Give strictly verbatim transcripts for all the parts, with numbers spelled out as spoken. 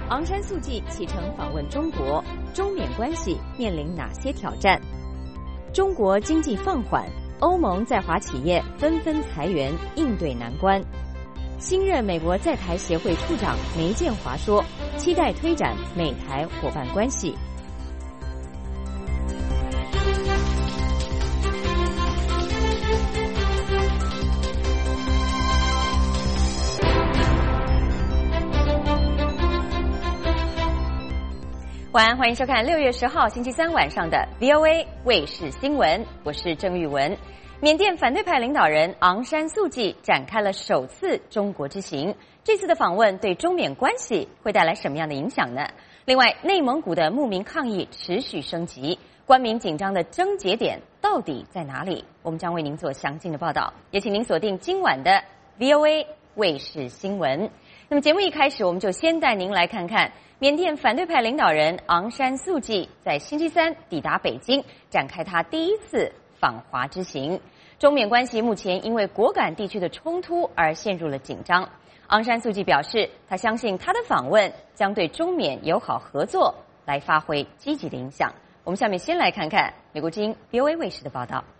昂山素季启程访问中国，中缅关系面临哪些挑战？中国经济放缓，欧盟在华企业纷纷裁员，应对难关。新任美国在台协会处长梅建华说，期待推展美台伙伴关系。晚安，欢迎收看六月十号星期三晚上的 V O A 卫视新闻，我是郑玉文。缅甸反对派领导人昂山素季展开了首次中国之行，这次的访问对中缅关系会带来什么样的影响呢？另外，内蒙古的牧民抗议持续升级，官民紧张的症结点到底在哪里？我们将为您做详尽的报道，也请您锁定今晚的 V O A 卫视新闻。那么节目一开始，我们就先带您来看看缅甸反对派领导人昂山素季在星期三抵达北京，展开他第一次访华之行。中缅关系目前因为果敢地区的冲突而陷入了紧张。昂山素季表示，他相信他的访问将对中缅友好合作来发挥积极的影响。我们下面先来看看美国之音 V O A 卫视的报道。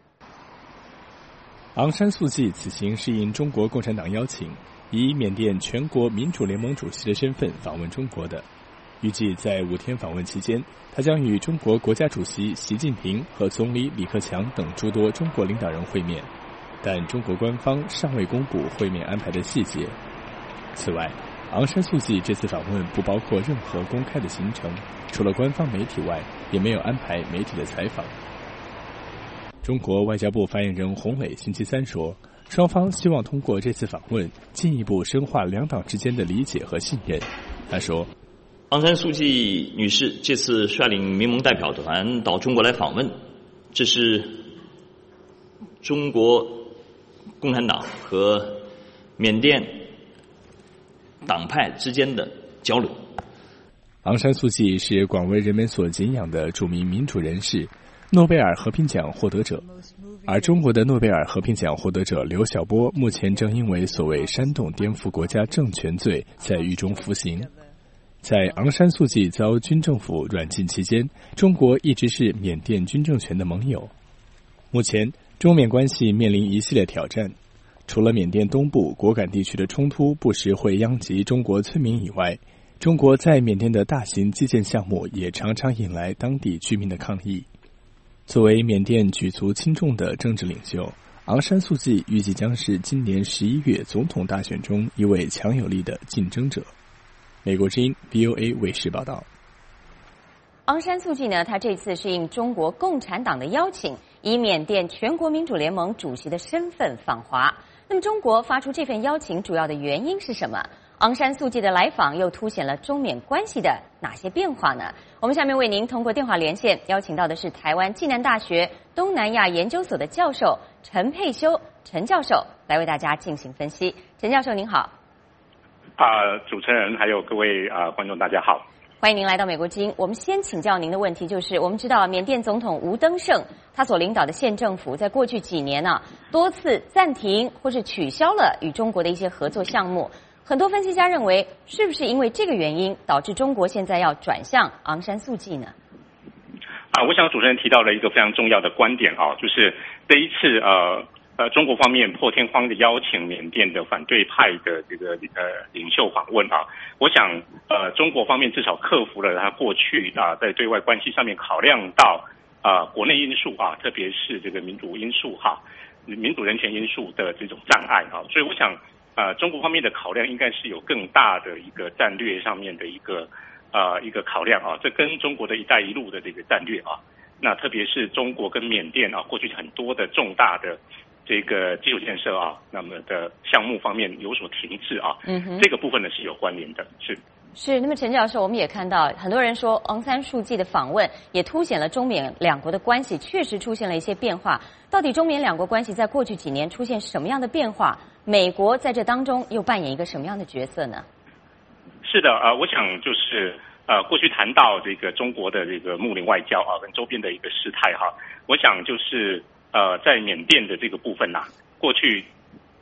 昂山素季此行是应中国共产党邀请，以缅甸全国民主联盟主席的身份访问中国的。预计在五天访问期间，他将与中国国家主席习近平和总理李克强等诸多中国领导人会面，但中国官方尚未公布会面安排的细节。此外，昂山素季这次访问不包括任何公开的行程，除了官方媒体外，也没有安排媒体的采访。中国外交部发言人洪磊星期三说，双方希望通过这次访问进一步深化两党之间的理解和信任。他说， 昂山素季女士这次率领民盟代表团到中国来访问，这是中国共产党和缅甸党派之间的交流。 昂山素季是广为人们所敬仰的著名民主人士，诺贝尔和平奖获得者，而中国的诺贝尔和平奖获得者刘晓波目前正因为所谓煽动颠覆国家政权罪在狱中服刑。在昂山素季遭军政府软禁期间，中国一直是缅甸军政权的盟友。目前中缅关系面临一系列挑战，除了缅甸东部果敢地区的冲突不时会殃及中国村民以外，中国在缅甸的大型基建项目也常常引来当地居民的抗议。作为缅甸举足轻重的政治领袖，昂山素季预计将是今年十一月总统大选中一位强有力的竞争者。美国之音 V O A 卫视报道。 昂山素季呢，他这次是应中国共产党的邀请，以缅甸全国民主联盟主席的身份访华。那么中国发出这份邀请主要的原因是什么？昂山素季的来访又凸显了中缅关系的哪些变化呢？我们下面为您通过电话连线邀请到的是台湾暨南大学东南亚研究所的教授陈佩修陈教授，来为大家进行分析。陈教授您好。 啊、呃，主持人还有各位啊、呃、观众大家好， 欢迎您来到美国之音。我们先请教您的问题就是，我们知道缅甸总统吴登盛他所领导的县政府在过去几年呢、啊，多次暂停或是取消了与中国的一些合作项目。很多分析家认为，是不是因为这个原因导致中国现在要转向昂山素季呢？ 啊，我想主持人提到了一个非常重要的观点啊，就是这一次呃呃中国方面破天荒的邀请缅甸的反对派的这个呃领袖访问啊，我想呃中国方面至少克服了他过去啊在对外关系上面考量到啊国内因素啊，特别是这个民主因素哈、啊、民主人权因素的这种障碍啊，所以我想。呃，中国方面的考量应该是有更大的一个战略上面的一个呃一个考量啊，这跟中国的一带一路的这个战略啊，那特别是中国跟缅甸啊过去很多的重大的这个基础建设啊，那么的项目方面有所停滞啊，嗯哼，这个部分呢是有关联的，是。 是，那么陈教授，我们也看到很多人说昂山素季的访问也凸显了中缅两国的关系确实出现了一些变化。到底中缅两国关系在过去几年出现什么样的变化？美国在这当中又扮演一个什么样的角色呢？ 是的，呃，我想就是呃，过去谈到这个中国的这个睦邻外交啊，跟周边的一个事态哈，我想就是呃，在缅甸的这个部分呐、啊，过去。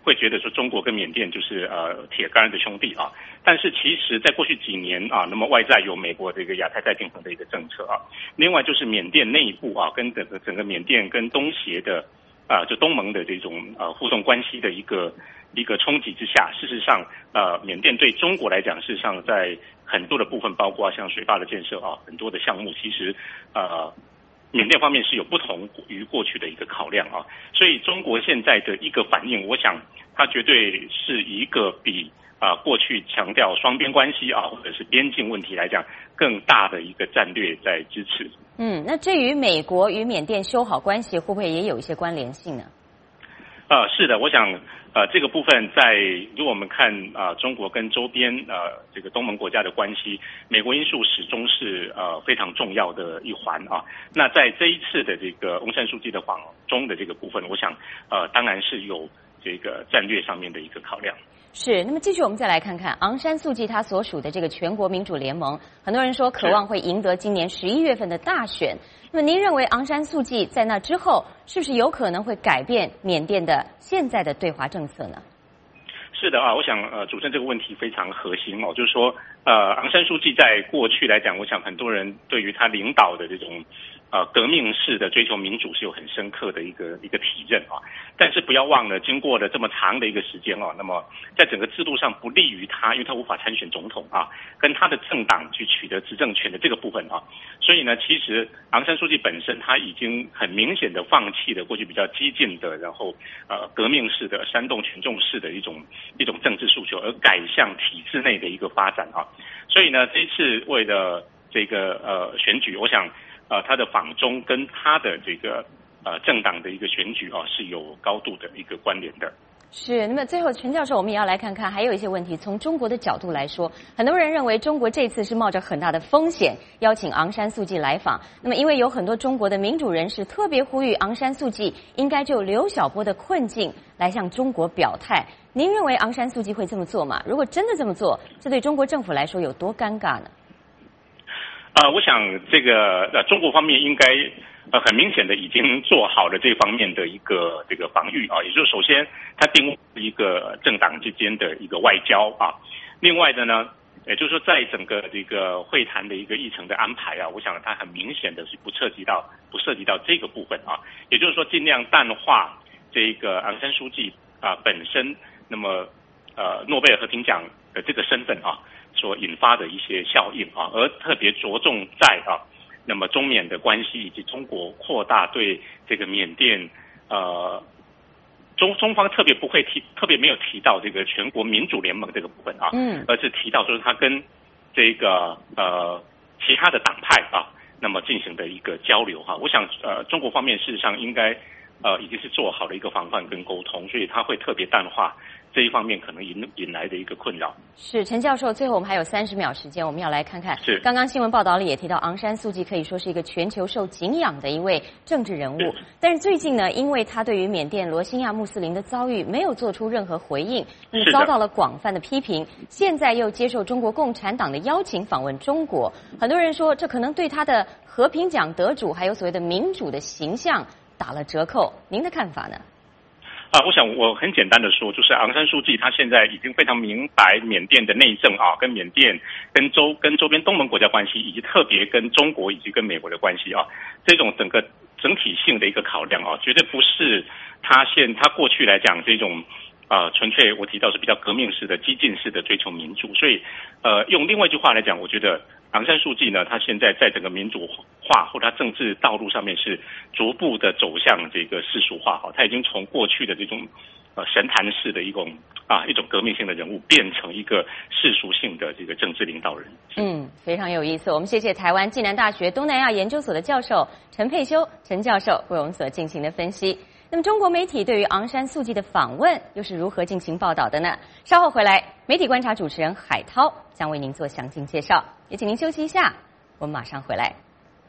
会觉得说中国跟缅甸就是呃铁杆的兄弟啊。但是其实在过去几年啊，那么外在有美国这个亚太再平衡的一个政策啊，另外就是缅甸内部啊，跟整个整个缅甸跟东协的啊，就东盟的这种呃互动关系的一个一个冲击之下，事实上呃缅甸对中国来讲，事实上在很多的部分，包括像水坝的建设啊，很多的项目，其实呃。缅甸方面是有不同于过去的一个考量啊，所以中国现在的一个反应，我想它绝对是一个比啊、呃、过去强调双边关系啊或者是边境问题来讲更大的一个战略在支持。 嗯，那至于美国与缅甸修好关系，会不会也有一些关联性呢？ 呃，是的，我想呃这个部分在如果我们看啊、呃、中国跟周边呃这个东盟国家的关系，美国因素始终是呃非常重要的一环啊。那在这一次的这个翁山书记的访中的这个部分，我想呃当然是有这个战略上面的一个考量。 是，那么继续我们再来看看昂山素季他所属的这个全国民主联盟，很多人说渴望会赢得今年十一月份的大选。那么您认为昂山素季在那之后是不是有可能会改变缅甸的现在的对华政策呢？ 是的啊，我想呃，主持人这个问题非常核心哦，就是说呃，昂山素季在过去来讲，我想很多人对于他领导的这种呃革命式的追求民主是有很深刻的一个一个体认啊。但是不要忘了，经过了这么长的一个时间哦，那么在整个制度上不利于他，因为他无法参选总统啊，跟他的政党去取得执政权的这个部分啊，所以呢，其实昂山素季本身他已经很明显的放弃了过去比较激进的，然后呃革命式的煽动群众式的一种一种政治诉求，而改向体制内的一个发展啊。所以呢，这一次为了这个呃选举，我想呃他的访中跟他的这个呃政党的一个选举啊是有高度的一个关联的。 是，那么最后陈教授，我们也要来看看，还有一些问题。从中国的角度来说，很多人认为中国这次是冒着很大的风险邀请昂山素季来访。那么，因为有很多中国的民主人士特别呼吁昂山素季应该就刘晓波的困境来向中国表态。您认为昂山素季会这么做吗？如果真的这么做，这对中国政府来说有多尴尬呢？ 呃，我想这个呃中国方面应该呃很明显的已经做好了这方面的一个这个防御啊，也就是首先它定位一个政党之间的一个外交啊，另外的呢，也就是说在整个这个会谈的一个议程的安排啊，我想它很明显的是不涉及到不涉及到这个部分啊，也就是说尽量淡化这个昂山书记啊本身那么呃诺贝尔和平奖的这个身份啊所引发的一些效应啊，而特别着重在啊，那么中缅的关系以及中国扩大对这个缅甸呃中中方特别不会提，特别没有提到这个全国民主联盟这个部分啊，嗯，而是提到就是他跟这个呃其他的党派啊，那么进行的一个交流哈、啊，我想呃中国方面事实上应该呃已经是做好了一个防范跟沟通，所以他会特别淡化这一方面可能引引来的一个困扰。 是陈教授，最后我们还有三十秒时间，我们要来看看。 是刚刚新闻报道里也提到，昂山素季可以说是一个全球受敬仰的一位政治人物。但是最近呢，因为他对于缅甸罗兴亚穆斯林的遭遇没有做出任何回应，那么遭到了广泛的批评。现在又接受中国共产党的邀请访问中国，很多人说这可能对他的和平奖得主还有所谓的民主的形象打了折扣。您的看法呢？ 啊，我想我很简单的说，就是昂山素季他现在已经非常明白缅甸的内政啊，跟缅甸、跟周、跟周边东盟国家关系，以及特别跟中国以及跟美国的关系啊，这种整个整体性的一个考量啊，绝对不是他现他过去来讲这种啊纯粹我提到是比较革命式的、激进式的追求民主，所以呃用另外一句话来讲，我觉得昂山素季呢，他现在在整个民主化或他政治道路上面是逐步的走向这个世俗化哈，他已经从过去的这种呃神坛式的一种啊一种革命性的人物，变成一个世俗性的这个政治领导人。 嗯，非常有意思。我们谢谢台湾暨南大学东南亚研究所的教授陈佩修陈教授为我们所进行的分析。那么中国媒体对于昂山素季的访问又是如何进行报道的呢？稍后回来，媒体观察主持人海涛将为您做详尽介绍。也请您休息一下，我们马上回来。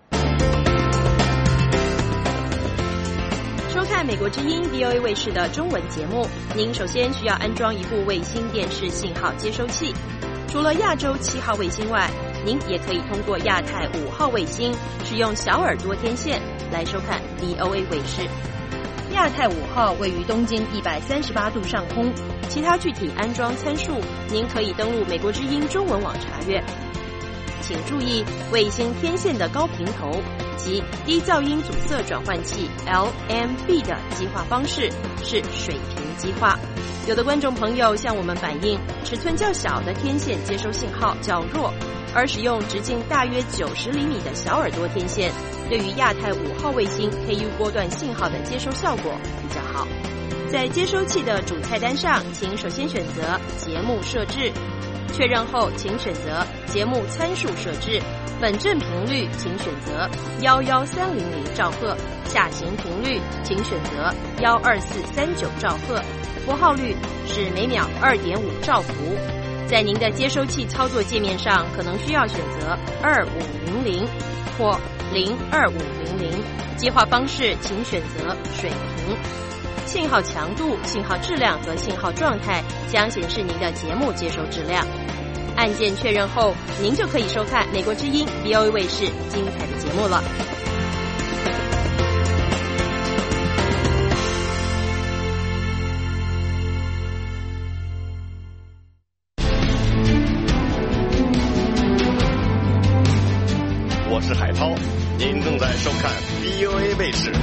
收看美国之音 V O A 卫视的中文节目，您首先需要安装一部卫星电视信号接收器。除了亚洲七号卫星外，您也可以通过亚太五号卫星，使用小耳朵天线来收看 V O A 卫视。亚亚太五号位于东经一百三十八度上空，其他具体安装参数您可以登录美国之音中文网查阅。请注意，卫星天线的高频头及低噪音阻塞转换器 L M B 的基化方式是水平基化。有的观众朋友向我们反映，尺寸较小的天线接收信号较弱，而使用直径大约九十厘米的小耳朵天线，对于亚太五号卫星 K U 波段信号的接收效果比较好。在接收器的主菜单上，请首先选择节目设置，确认后请选择节目参数设置，本振频率请选择一一三零零兆赫，下行频率请选择一二四三九兆赫，拨号率是每秒 二点五兆伏。在您的接收器操作界面上，可能需要选择二五零零或零二五零零，基化方式请选择水平。信号强度、信号质量和信号状态将显示您的节目接收质量。按键确认后，您就可以收看美国之音 V O A 卫视精彩的节目了。 我是海涛，您正在收看 V O A 卫视。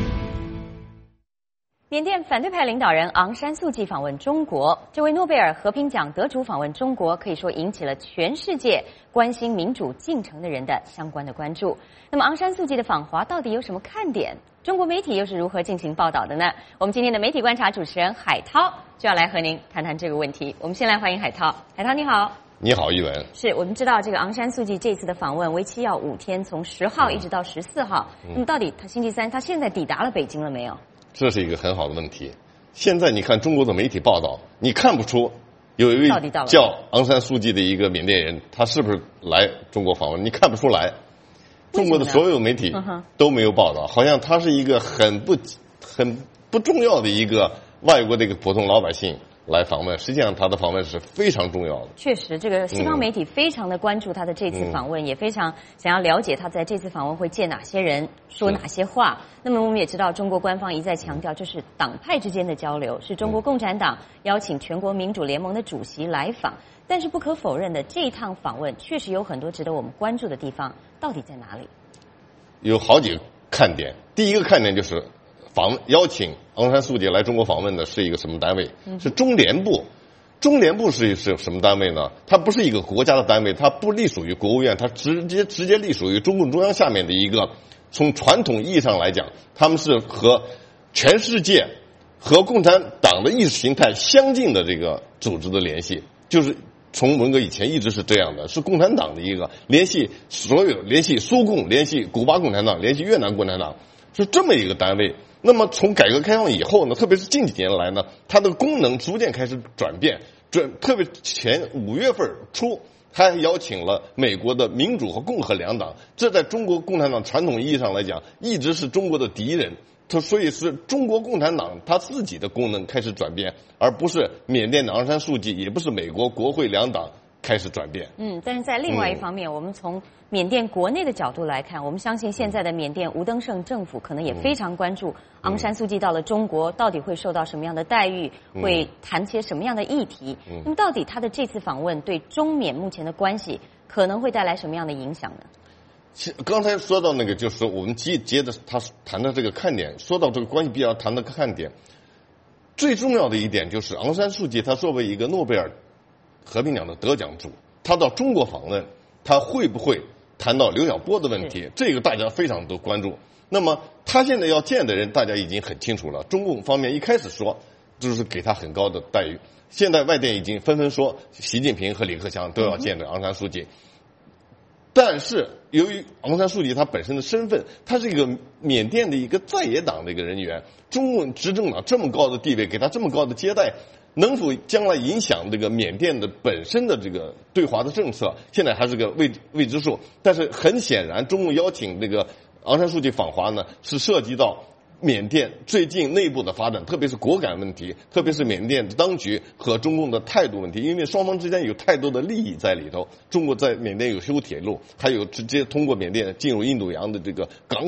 缅甸反对派领导人昂山素季访问中国，这位诺贝尔和平奖得主访问中国，可以说引起了全世界关心民主进程的人的相关的关注。那么昂山素季的访华到底有什么看点？中国媒体又是如何进行报道的呢？我们今天的媒体观察主持人海涛就要来和您谈谈这个问题。我们先来欢迎海涛。海涛你好。 你好，玉文。 是我们知道这个昂山素季这次的访问为期要五天，从十号一直到十四号。嗯、那么到底他星期三他现在抵达了北京了没有？这是一个很好的问题。现在你看中国的媒体报道，你看不出有一位叫昂山素季的一个缅甸人，他是不是来中国访问？你看不出来。中国的所有媒体都没有报道，好像他是一个很不很不重要的一个外国的一个普通老百姓来访问。实际上他的访问是非常重要的。 确实，这个西方媒体非常的关注他的这次访问，嗯、也非常想要了解他在这次访问会见哪些人，说哪些话。那么我们也知道，中国官方一再强调，这是党派之间的交流，是中国共产党邀请全国民主联盟的主席来访。但是不可否认的，这一趟访问确实有很多值得我们关注的地方，到底在哪里？ 有好几个看点。第一个看点就是访问邀请昂山素季来中国访问的是一个什么单位？嗯、是中联部。中联部是是什么单位呢？它不是一个国家的单位，它不隶属于国务院，它直接直接隶属于中共中央下面的一个。从传统意义上来讲，他们是和全世界和共产党的意识形态相近的这个组织的联系，就是从文革以前一直是这样的，是共产党的一个联系，所有联系苏共、联系古巴共产党、联系越南共产党，是这么一个单位。那么从改革开放以后呢，特别是近几年来呢，它的功能逐渐开始转变，转特别前五月份初，他还邀请了美国的民主和共和两党，这在中国共产党传统意义上来讲，一直是中国的敌人。所以是中国共产党他自己的功能开始转变，而不是缅甸的昂山素季，也不是美国国会两党开始转变。 嗯，但是在另外一方面，嗯、我们从缅甸国内的角度来看，我们相信现在的缅甸吴登盛政府可能也非常关注昂山素季到了中国到底会受到什么样的待遇，嗯、会谈些什么样的议题。嗯、那么到底他的这次访问对中缅目前的关系可能会带来什么样的影响呢？ 刚才说到那个，就是我们接接着他谈的这个看点，说到这个关系必要谈的看点，最重要的一点就是昂山素季他作为一个诺贝尔和平奖的得奖主，他到中国访问，他会不会谈到刘晓波的问题？这个大家非常多关注。那么他现在要见的人，大家已经很清楚了。中共方面一开始说就是给他很高的待遇，现在外电已经纷纷说习近平和李克强都要见的昂山素季。但是由于昂山素季他本身的身份，他是一个缅甸的一个在野党的一个人员，中共执政党这么高的地位，给他这么高的接待，能否将来影响这个缅甸的本身的这个对华的政策，现在还是个未未知数。但是很显然，中共邀请这个昂山素季访华呢，是涉及到缅甸最近内部的发展，特别是果敢问题，特别是缅甸当局和中共的态度问题，因为双方之间有太多的利益在里头。中国在缅甸有修铁路，还有直接通过缅甸进入印度洋的这个港口，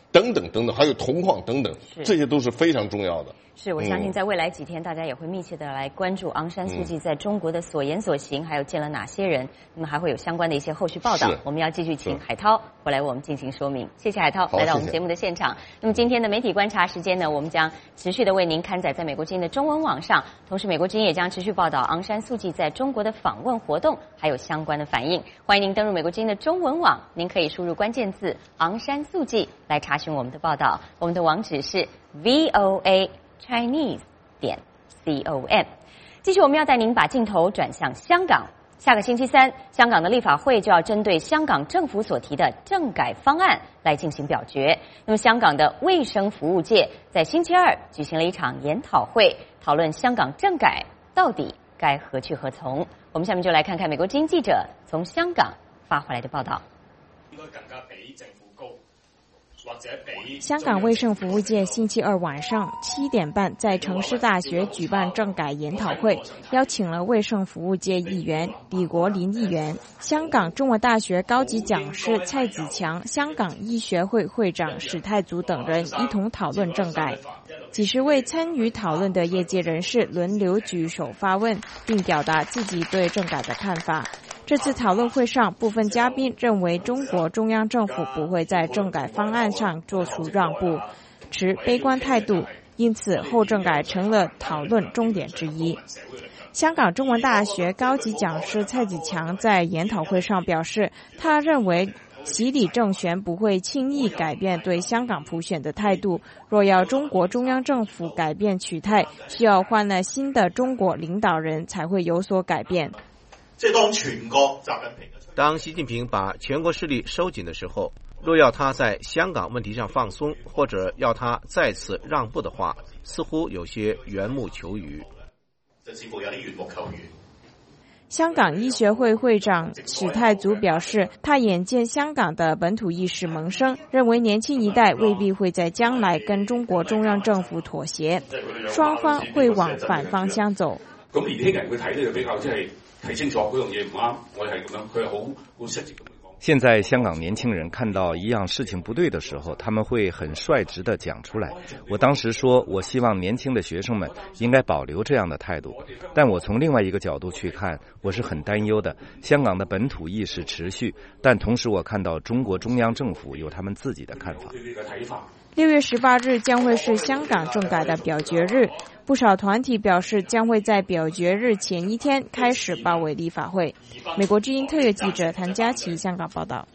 等等等等，还有铜矿等等，这些都是非常重要的。 是，我相信在未来几天，大家也会密切的来关注昂山素季在中国的所言所行，还有见了哪些人，那么还会有相关的一些后续报道。我们要继续请海涛回来为我们进行说明。谢谢海涛来到我们节目的现场。那么今天的媒体观察时间呢，我们将持续的为您刊载在美国之音的中文网上，同时美国之音也将持续报道昂山素季在中国的访问活动，还有相关的反应。欢迎您登入美国之音的中文网，您可以输入关键字昂山素季来查询我们的报道。我们的网址是 V O A Chinese 点 com。继续，我们要带您把镜头转向香港。下个星期三，香港的立法会就要针对香港政府所提的政改方案来进行表决。那么，香港的卫生服务界在星期二举行了一场研讨会，讨论香港政改到底该何去何从。我们下面就来看看美国之音记者从香港发回来的报道。 應該更加比政府高。 香港卫生服务界星期二晚上七点半在城市大学举办政改研讨会，邀请了卫生服务界议员李国麟议员、香港中文大学高级讲师蔡子强、香港医学会会长史泰祖等人一同讨论政改。几十位参与讨论的业界人士轮流举手发问，并表达自己对政改的看法。这次讨论会上，部分嘉宾认为中国中央政府不会在政改方案上做出让步，持悲观态度，因此后政改成了讨论重点之一。香港中文大学高级讲师蔡子强在研讨会上表示，他认为习李政权不会轻易改变对香港普选的态度，若要中国中央政府改变取态，需要换了新的中国领导人才会有所改变。 即係當全國習近平當習近平把全國勢力收緊的時候，若要他在香港問題上放鬆，或者要他再次讓步的話，似乎有些緣木求魚。就似乎有啲緣木求魚。 香港醫學會會長史泰祖表示，他眼見香港的本土意識萌生，認為年輕一代未必會在將來跟中國中央政府妥協，雙方會往反方向走。 咁年輕人佢睇咧就比較即係睇清楚嗰樣嘢唔啱，我哋係咁樣，佢係好好實直咁樣講。 現在香港年輕人看到一樣事情不對的時候，他們會很率直地講出來。我當時說，我希望年輕的學生們應該保留這樣的態度，但我從另外一個角度去看，我是很擔憂的。香港的本土意識持續，但同時我看到中國中央政府有他們自己的看法。 六月十八日將會是香港政改的表決日，不少團體表示將會在表決日前一天開始包圍立法會。美國之音特約記者譚嘉琪香港報道。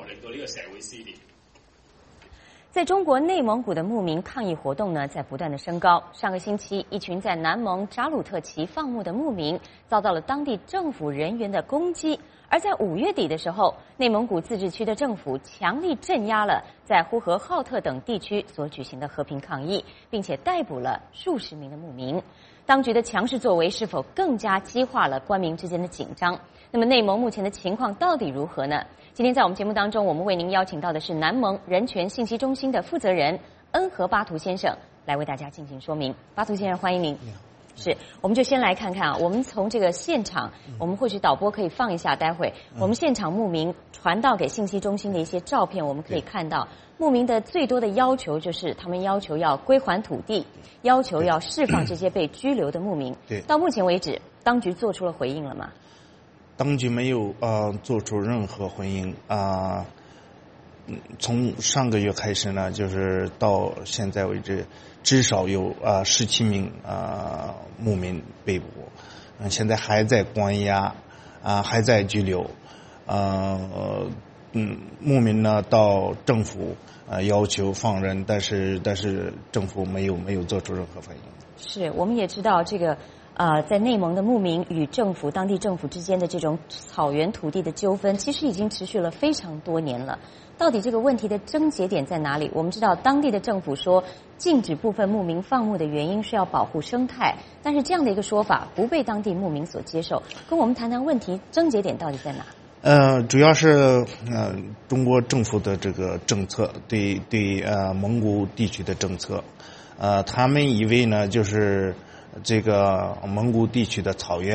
在中國內蒙古的牧民抗議活動呢，在不斷的升高。上個星期，一群在南蒙扎魯特旗放牧的牧民遭到了當地政府人員的攻擊。而在五月底的時候，內蒙古自治區的政府強力鎮壓了在呼和浩特等地區所舉行的和平抗議，並且逮捕了數十名的牧民。當局的強勢作為是否更加激化了官民之間的緊張？那麼內蒙目前的情況到底如何呢？今天在我們節目當中，我們為您邀請到的是南蒙人權信息中心的負責人恩和巴圖先生來為大家進行說明。巴圖先生，歡迎您。是，我們就先來看看啊，我們從這個現場，我們或許導播可以放一下，待會我們現場牧民傳到給信息中心的一些照片，我們可以看到牧民的最多的要求就是他們要求要歸還土地，要求要釋放這些被拘留的牧民。對，到目前為止，當局做出了回應了嗎？ 當局沒有呃做出任何回應啊。呃，從上個月開始呢，就是到現在為止，至少有啊十七名啊牧民被捕，嗯，現在還在關押，啊還在拘留，呃嗯，牧民呢到政府啊要求放人，但是但是政府沒有沒有做出任何反應。 是，我們也知道這個。呃，在內蒙的牧民與政府、當地政府之間的這種草原土地的糾紛，其實已經持續了非常多年了。到底這個問題的症結點在哪裡？我們知道當地的政府說，禁止部分牧民放牧的原因是要保護生態，但是這樣的一個說法不被當地牧民所接受。跟我們談談問題症結點到底在哪？ 呃，主要是呃中國政府的這個政策，對對呃蒙古地區的政策，呃他們以為呢就是。這個蒙古地區的草原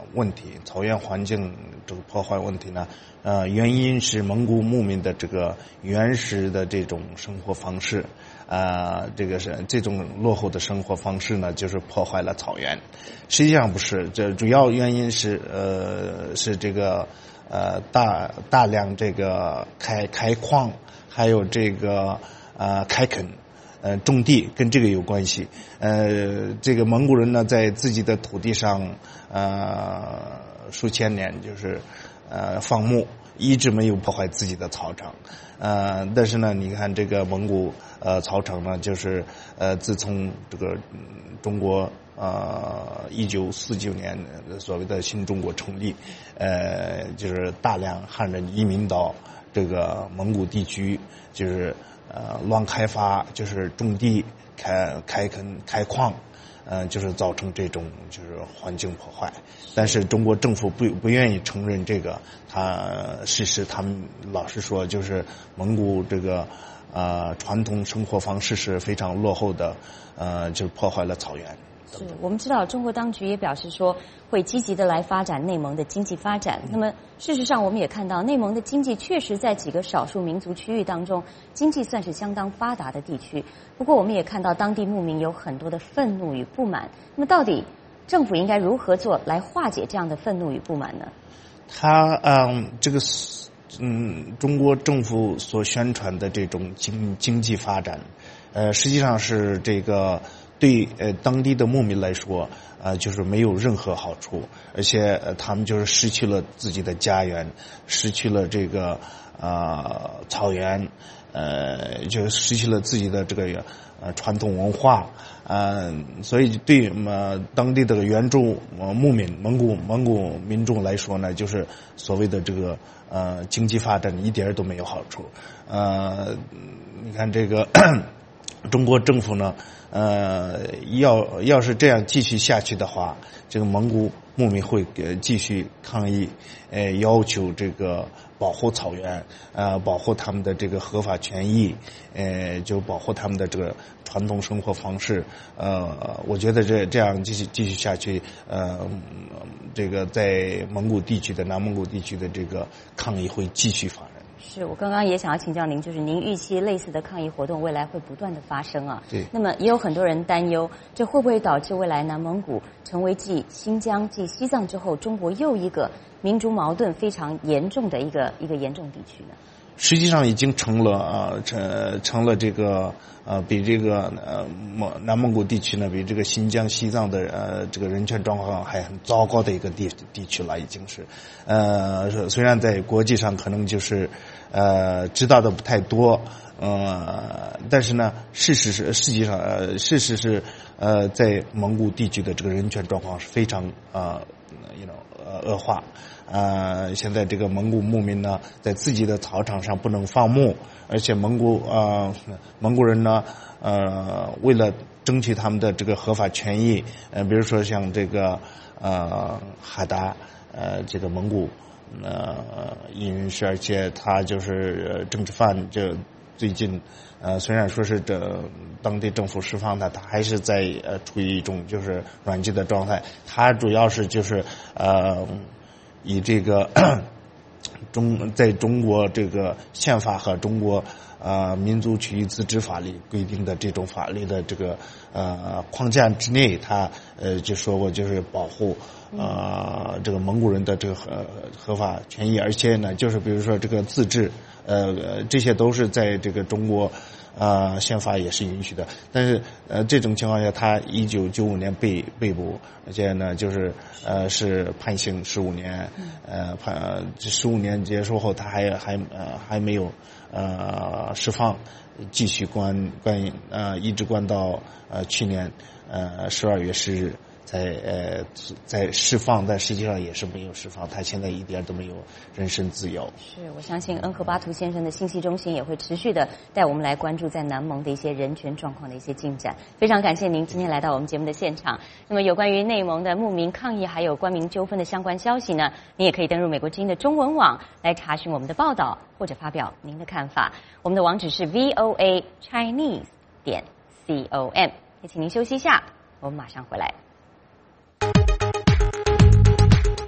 问题，草原环境这个破坏问题呢，呃，原因是蒙古牧民的这个原始的这种生活方式，啊、呃，这个是这种落后的生活方式呢，就是破坏了草原。实际上不是，这主要原因是呃是这个呃大大量这个开开矿，还有这个呃开垦。呃，种地跟这个有关系。呃，这个蒙古人呢，在自己的土地上，呃，数千年就是呃放牧，一直没有破坏自己的草场。呃，但是呢，你看这个蒙古呃草场呢，就是呃自从这个、嗯、中国呃一九四九年所谓的新中国成立，呃，就是大量汉人移民到这个蒙古地区，就是。呃，乱开发就是种地、开开垦、开矿，呃，就是造成这种就是环境破坏。但是中国政府不不愿意承认这个，他事实他们老实说，就是蒙古这个呃传统生活方式是非常落后的，呃，就破坏了草原。 是我们知道，中国当局也表示说会积极的来发展内蒙的经济发展。那么事实上，我们也看到内蒙的经济确实在几个少数民族区域当中，经济算是相当发达的地区。不过，我们也看到当地牧民有很多的愤怒与不满。那么，到底政府应该如何做来化解这样的愤怒与不满呢？ 他嗯，这个嗯，中国政府所宣传的这种经经济发展，呃，实际上是这个。对呃当地的牧民来说，呃就是没有任何好处，而且、呃、他们就是失去了自己的家园，失去了这个呃草原，呃就失去了自己的这个呃传统文化，呃所以对呃当地的原住呃牧民蒙古蒙古民众来说呢，就是所谓的这个呃经济发展一点都没有好处。呃你看这个中国政府呢。呃，要要是这样继续下去的话，这个蒙古牧民会呃继续抗议，呃，要求这个保护草原，呃，保护他们的这个合法权益，呃，就保护他们的这个传统生活方式。呃，我觉得这这样继续继续下去，呃，这个在蒙古地区的南蒙古地区的这个抗议会继续发展。 是我刚刚也想要请教您，就是您预期类似的抗议活动未来会不断的发生啊？ 对。 那么也有很多人担忧，这会不会导致未来南蒙古成为继新疆、继西藏之后，中国又一个民族矛盾非常严重的一个一个严重地区呢？ 实际上已经成了啊，成成了这个呃，比这个呃蒙南蒙古地区呢，比这个新疆、西藏的呃这个人权状况还很糟糕的一个地地区了，已经是。呃，虽然在国际上可能就是呃知道的不太多，呃，但是呢，事实是实际上呃事实是呃在蒙古地区的这个人权状况是非常呃 you know 呃恶化。呃，现在这个蒙古牧民呢，在自己的草场上不能放牧，而且蒙古呃蒙古人呢，呃，为了争取他们的这个合法权益，呃，比如说像这个呃哈达，呃，这个蒙古呃裔人士，而且他就是政治犯，这最近呃虽然说是这当地政府释放他，他还是在呃处于一种就是软禁的状态，他主要是就是呃。以这个中在中国这个宪法和中国呃民族区域自治法律规定的这种法律的这个呃框架之内，他呃就说过就是保护呃这个蒙古人的这个合合法权益，而且呢就是比如说这个自治呃这些都是在这个中国呃宪法也是允许的，但是呃这种情况下，他一九九五年被被捕，而且呢就是呃是判刑十五年，呃判十五年结束后，他还还呃还没有呃释放，继续关关呃一直关到呃去年呃十二月十日。在呃在释放，但实际上也是没有释放，他现在一点都没有人身自由。 是，我相信恩和巴图先生的信息中心也会持续的带我们来关注在南蒙的一些人权状况的一些进展。非常感谢您今天来到我们节目的现场。那么有关于内蒙的牧民抗议还有官民纠纷的相关消息呢，你也可以登入美国之音的中文网来查询我们的报道或者发表您的看法。我们的网址是 V O A Chinese 点 C O M。也请您休息一下，我们马上回来。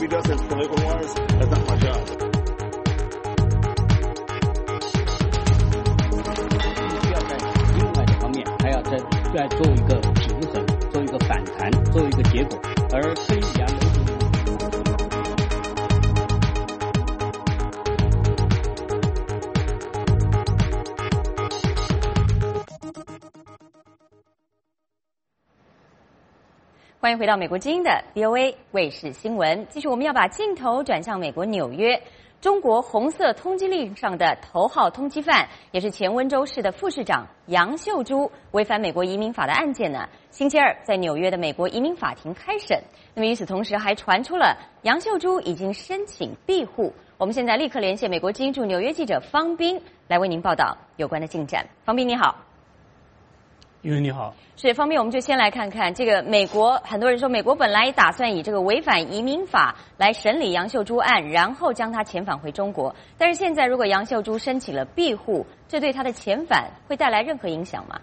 read us as political wars. That's not my job. 需要在另外的方面还要再再做一个平衡，做一个反弹，做一个结果，而虽然。 欢迎回到美国之音的 V O A 卫视新闻。继续，我们要把镜头转向美国纽约。中国红色通缉令上的头号通缉犯，也是前温州市的副市长杨秀珠违反美国移民法的案件呢，星期二在纽约的美国移民法庭开审。那么与此同时，还传出了杨秀珠已经申请庇护。我们现在立刻连线美国之音驻纽约记者方斌来为您报道有关的进展。方斌你好。 因为你好， 是方面，我们就先来看看这个美国。很多人说，美国本来打算以这个违反移民法来审理杨秀珠案，然后将他遣返回中国。但是现在，如果杨秀珠申请了庇护，这对他的遣返会带来任何影响吗？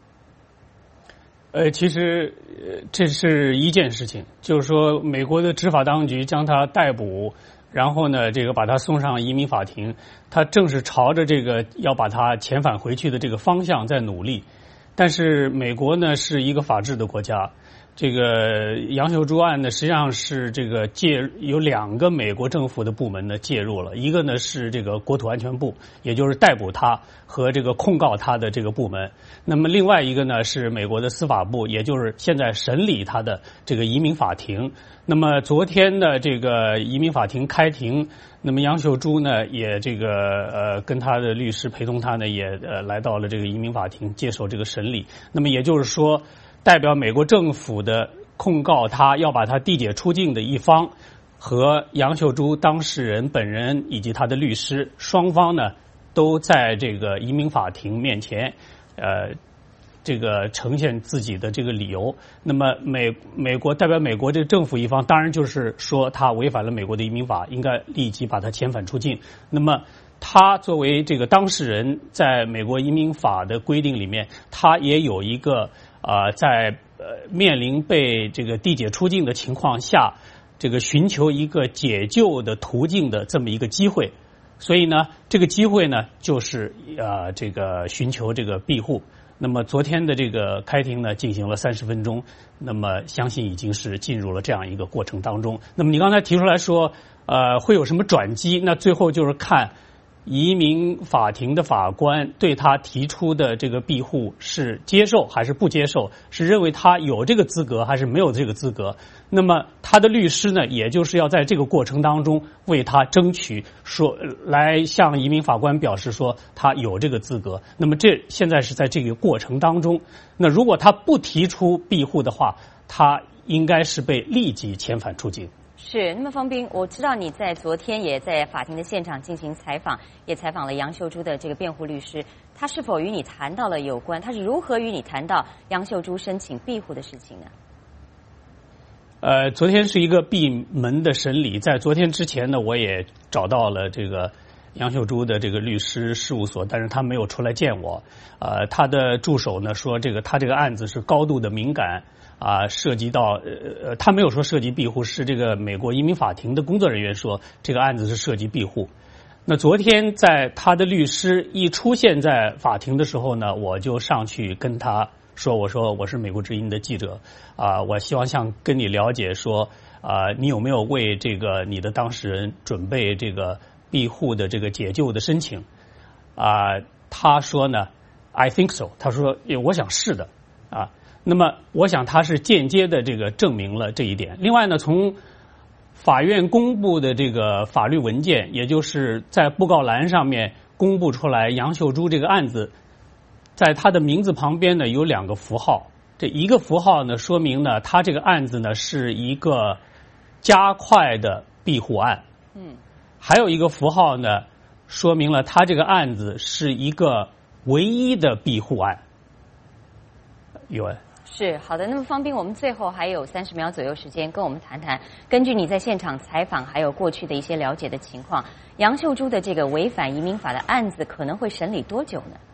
呃，其实呃这是一件事情，就是说，美国的执法当局将他逮捕，然后呢，这个把他送上移民法庭，他正是朝着这个要把他遣返回去的这个方向在努力。但是美国呢是一个法治的国家，这个杨秀珠案呢实际上是这个介有两个美国政府的部门呢介入了，一个呢是这个国土安全部，也就是逮捕他和这个控告他的这个部门，那么另外一个呢是美国的司法部，也就是现在审理他的这个移民法庭。那么昨天的这个移民法庭开庭，那么杨秀珠呢也这个呃跟他的律师陪同他呢也呃来到了这个移民法庭接受这个审理。那么也就是说，代表美国政府的控告他要把他递解出境的一方和杨秀珠当事人本人以及他的律师双方呢都在这个移民法庭面前呃这个呈现自己的这个理由。那么美美国代表美国这个政府一方当然就是说他违反了美国的移民法，应该立即把他遣返出境。那么他作为这个当事人，在美国移民法的规定里面，他也有一个呃在呃面临被这个递解出境的情况下，这个寻求一个解救的途径的这么一个机会。所以呢，这个机会呢就是呃这个寻求这个庇护。那么昨天的这个开庭呢进行了三十分钟，那么相信已经是进入了这样一个过程当中。那么你刚才提出来说呃会有什么转机，那最后就是看移民法庭的法官对他提出的这个庇护是接受还是不接受，是认为他有这个资格还是没有这个资格。那么他的律师呢也就是要在这个过程当中为他争取，说来向移民法官表示说他有这个资格。那么这现在是在这个过程当中，那如果他不提出庇护的话，他应该是被立即遣返出境。 是，那么方斌，我知道你在昨天也在法庭的现场进行采访，也采访了杨秀珠的这个辩护律师，他是否与你谈到了有关，他是如何与你谈到杨秀珠申请庇护的事情呢？ 呃，昨天是一个闭门的审理，在昨天之前呢，我也找到了这个杨秀珠的这个律师事务所，但是他没有出来见我。呃，他的助手呢说，这个他这个案子是高度的敏感。啊，涉及到呃，他没有说涉及庇护，是这个美国移民法庭的工作人员说这个案子是涉及庇护。那昨天在他的律师一出现在法庭的时候呢，我就上去跟他说，我说我是美国之音的记者啊，我希望想跟你了解说啊，你有没有为这个你的当事人准备这个庇护的这个解救的申请啊？他说呢 ，I think so， 他说我想是的啊。那么我想他是间接的这个证明了这一点。另外呢，从法院公布的这个法律文件，也就是在布告栏上面公布出来杨秀珠这个案子，在他的名字旁边呢有两个符号，这一个符号呢说明呢他这个案子呢是一个加快的庇护案，嗯，还有一个符号呢说明了他这个案子是一个唯一的庇护案。有哎。 是好的，那么方斌，我们最后还有三十秒左右时间，跟我们谈谈，根据你在现场采访还有过去的一些了解的情况，杨秀珠的这个违反移民法的案子可能会审理多久呢？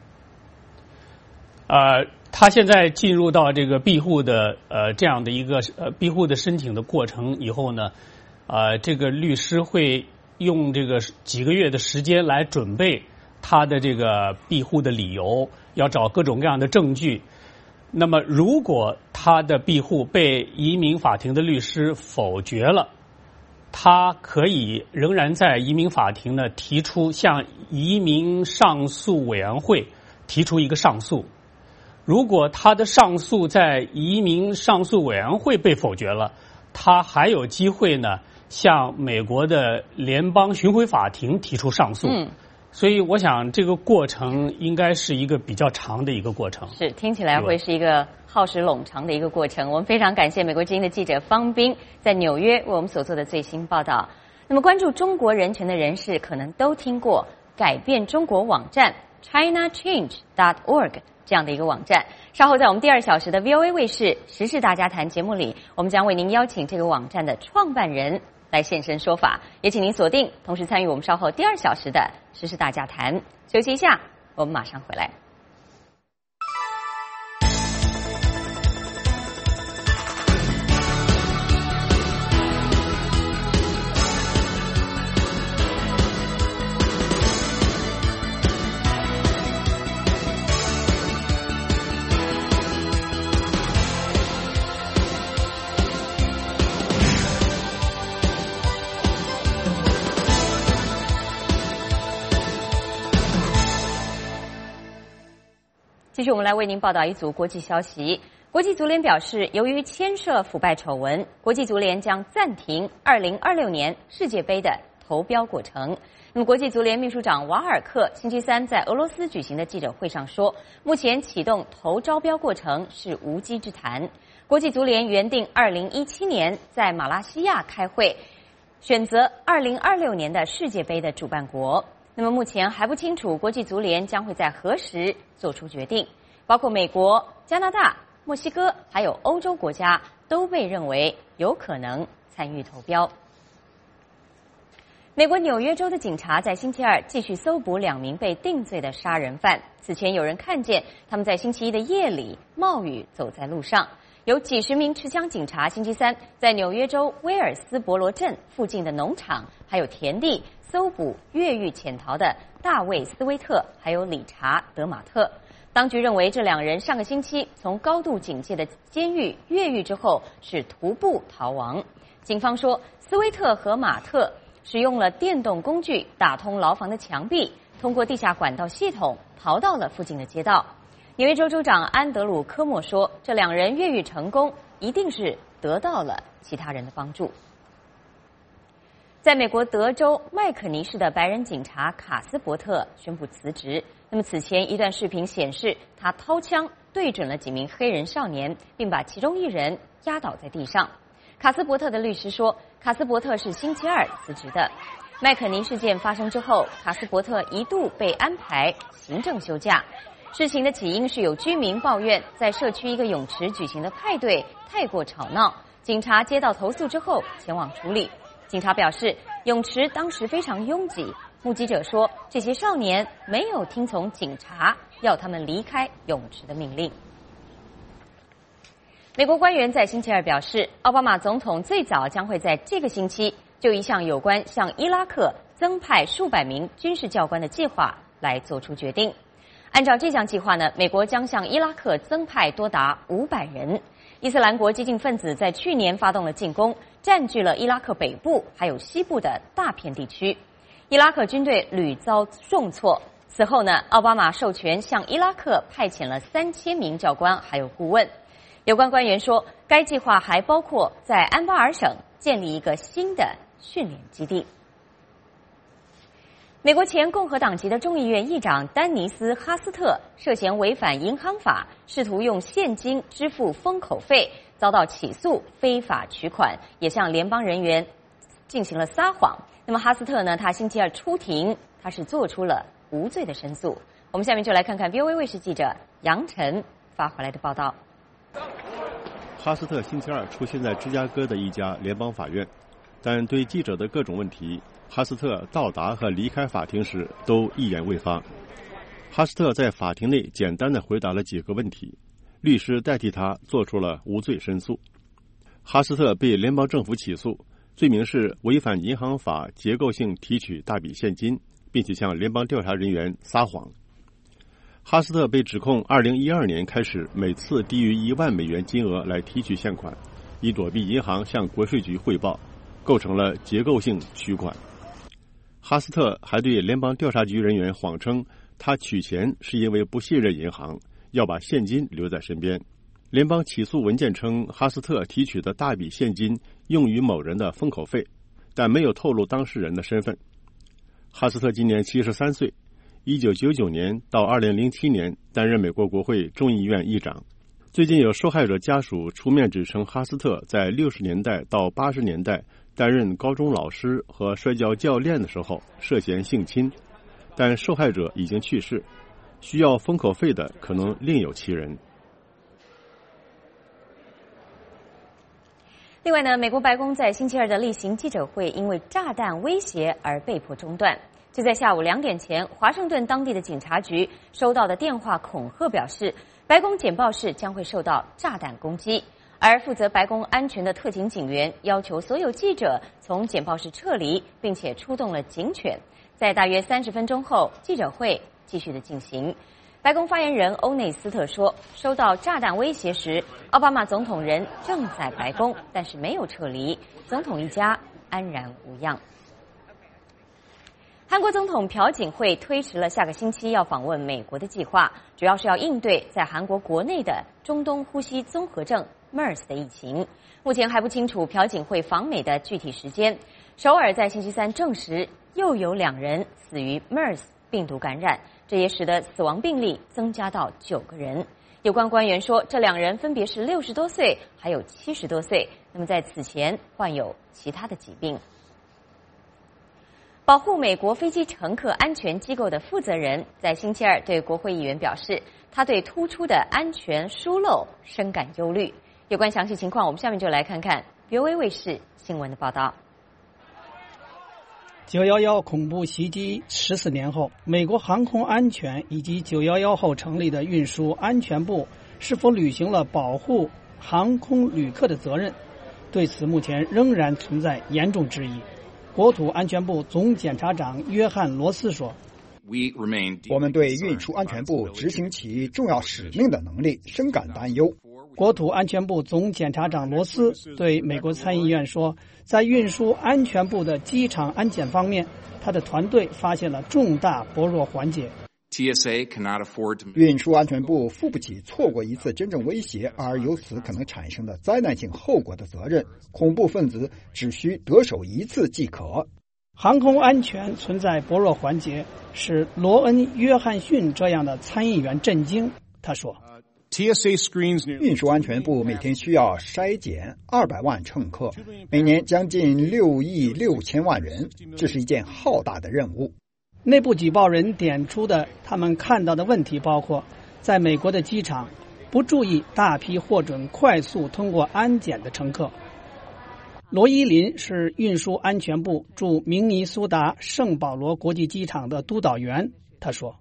呃，他现在进入到这个庇护的呃这样的一个呃庇护的申请的过程以后呢， 呃，这个律师会用这个几个月的时间来准备他的这个庇护的理由，要找各种各样的证据。那么，如果他的庇护被移民法庭的律师否决了，他可以仍然在移民法庭呢提出向移民上诉委员会提出一个上诉。如果他的上诉在移民上诉委员会被否决了，他还有机会呢向美国的联邦巡回法庭提出上诉。嗯，所以我想这个过程应该是一个比较长的一个过程。 是，听起来会是一个耗时冗长的一个过程。我们非常感谢美国之音的记者方斌在纽约为我们所做的最新报道。那么关注中国人权的人士可能都听过改变中国网站 China Change dot org 这样的一个网站。稍后在我们第二小时的 V O A 卫视时事大家谈节目里，我们将为您邀请这个网站的创办人来现身说法，也请您锁定，同时参与我们稍后第二小时的时事大家谈。休息一下，我们马上回来。继续，我们来为您报道一组国际消息。国际足联表示，由于牵涉腐败丑闻，国际足联将暂停二零二六年世界杯的投标过程。那么，国际足联秘书长瓦尔克星期三在俄罗斯举行的记者会上说，目前启动投招标过程是无稽之谈。国际足联原定二零一七年在马来西亚开会，选择二零二六年的世界杯的主办国。那么目前还不清楚国际足联将会在何时做出决定，包括美国、加拿大、墨西哥还有欧洲国家都被认为有可能参与投标。美国纽约州的警察在星期二继续搜捕两名被定罪的杀人犯，此前有人看见他们在星期一的夜里冒雨走在路上。有几十名持枪警察星期三在纽约州威尔斯伯罗镇附近的农场还有田地搜捕越狱潜逃的大卫·斯威特还有理查·德马特。当局认为这两人上个星期从高度警戒的监狱越狱之后是徒步逃亡。警方说，斯威特和马特使用了电动工具打通牢房的墙壁，通过地下管道系统逃到了附近的街道。纽约州州长安德鲁·科莫说，这两人越狱成功一定是得到了其他人的帮助。在美国德州麦肯尼市的白人警察卡斯伯特宣布辞职。那么此前一段视频显示，他掏枪对准了几名黑人少年，并把其中一人压倒在地上。卡斯伯特的律师说，卡斯伯特是星期二辞职的。麦肯尼事件发生之后，卡斯伯特一度被安排行政休假。事情的起因是有居民抱怨在社区一个泳池举行的派对太过吵闹，警察接到投诉之后前往处理。警察表示，泳池当时非常拥挤。目击者说，这些少年没有听从警察要他们离开泳池的命令。美国官员在星期二表示，奥巴马总统最早将会在这个星期就一项有关向伊拉克增派数百名军事教官的计划来做出决定。按照这项计划呢，美国将向伊拉克增派多达五百人。伊斯兰国激进分子在去年发动了进攻，占据了伊拉克北部还有西部的大片地区。伊拉克军队屡遭重挫。此后呢，奥巴马授权向伊拉克派遣了三千名教官还有顾问。有关官员说，该计划还包括在安巴尔省建立一个新的训练基地。美国前共和党籍的众议院议长丹尼斯·哈斯特涉嫌违反银行法，试图用现金支付封口费，遭到起诉，非法取款，也向联邦人员进行了撒谎。那么哈斯特呢，他星期二出庭，他是做出了无罪的申诉。我们下面就来看看 V O A 卫视记者杨晨发回来的报道。 哈斯特星期二出现在芝加哥的一家联邦法院，但对记者的各种问题，哈斯特到达和离开法庭时都一言未发。哈斯特在法庭内简单地回答了几个问题，律师代替他做出了无罪申诉。哈斯特被联邦政府起诉， 罪名是违反银行法结构性提取大笔现金，并且向联邦调查人员撒谎。哈斯特被指控二零一二年开始每次低于一万美元金额来提取现款，以躲避银行向国税局汇报，构成了结构性取款。哈斯特还对联邦调查局人员谎称他取钱是因为不信任银行，要把现金留在身边。联邦起诉文件称，哈斯特提取的大笔现金用于某人的封口费，但没有透露当事人的身份。哈斯特今年七十三岁，一九九九年到二零零七年担任美国国会众议院议长。最近有受害者家属出面指称，哈斯特在六十年代到八十年代担任高中老师和摔跤教练的时候涉嫌性侵，但受害者已经去世，需要封口费的可能另有其人。 另外呢，美国白宫在星期二的例行记者会因为炸弹威胁而被迫中断。就在下午两点前，华盛顿当地的警察局收到的电话恐吓表示，白宫简报室将会受到炸弹攻击。而负责白宫安全的特勤警员要求所有记者从简报室撤离，并且出动了警犬。在大约三十分钟后，记者会继续的进行。白宫发言人欧内斯特说，收到炸弹威胁时，奥巴马总统人正在白宫，但是没有撤离，总统一家安然无恙。韩国总统朴槿惠推迟了下个星期要访问美国的计划，主要是要应对在韩国国内的中东呼吸综合症 MERS 的疫情。目前还不清楚朴槿惠访美的具体时间。首尔在星期三证实又有两人死于 MERS 病毒感染，这也使得死亡病例增加到九个人。有关官员说，这两人分别是六十多岁还有七十多岁，那么在此前患有其他的疾病。保护美国飞机乘客安全机构的负责人在星期二对国会议员表示，他对突出的安全疏漏深感忧虑。有关详细情况，我们下面就来看看 V O A 卫视新闻的报道。 九一一恐怖袭击十四年后，美国航空安全以及九一一后成立的运输安全部是否履行了保护航空旅客的责任？对此，目前仍然存在严重质疑。国土安全部总检察长约翰·罗斯说， 我们对运输安全部执行其重要使命的能力深感担忧。 国土安全部总检察长罗斯对美国参议院说，在运输安全部的机场安检方面，他的团队发现了重大薄弱环节。 运输安全部负不起错过一次真正威胁而由此可能产生的灾难性后果的责任。恐怖分子只需得手一次即可。 航空安全存在薄弱环节，使罗恩·约翰逊这样的参议员震惊。他说， 运输安全部每天需要筛检二百万乘客，每年将近六亿六千万人，这是一件浩大的任务。 内部举报人点出的他们看到的问题包括，在美国的机场不注意大批获准快速通过安检的乘客。罗伊林是运输安全部驻明尼苏达圣保罗国际机场的督导员，他说，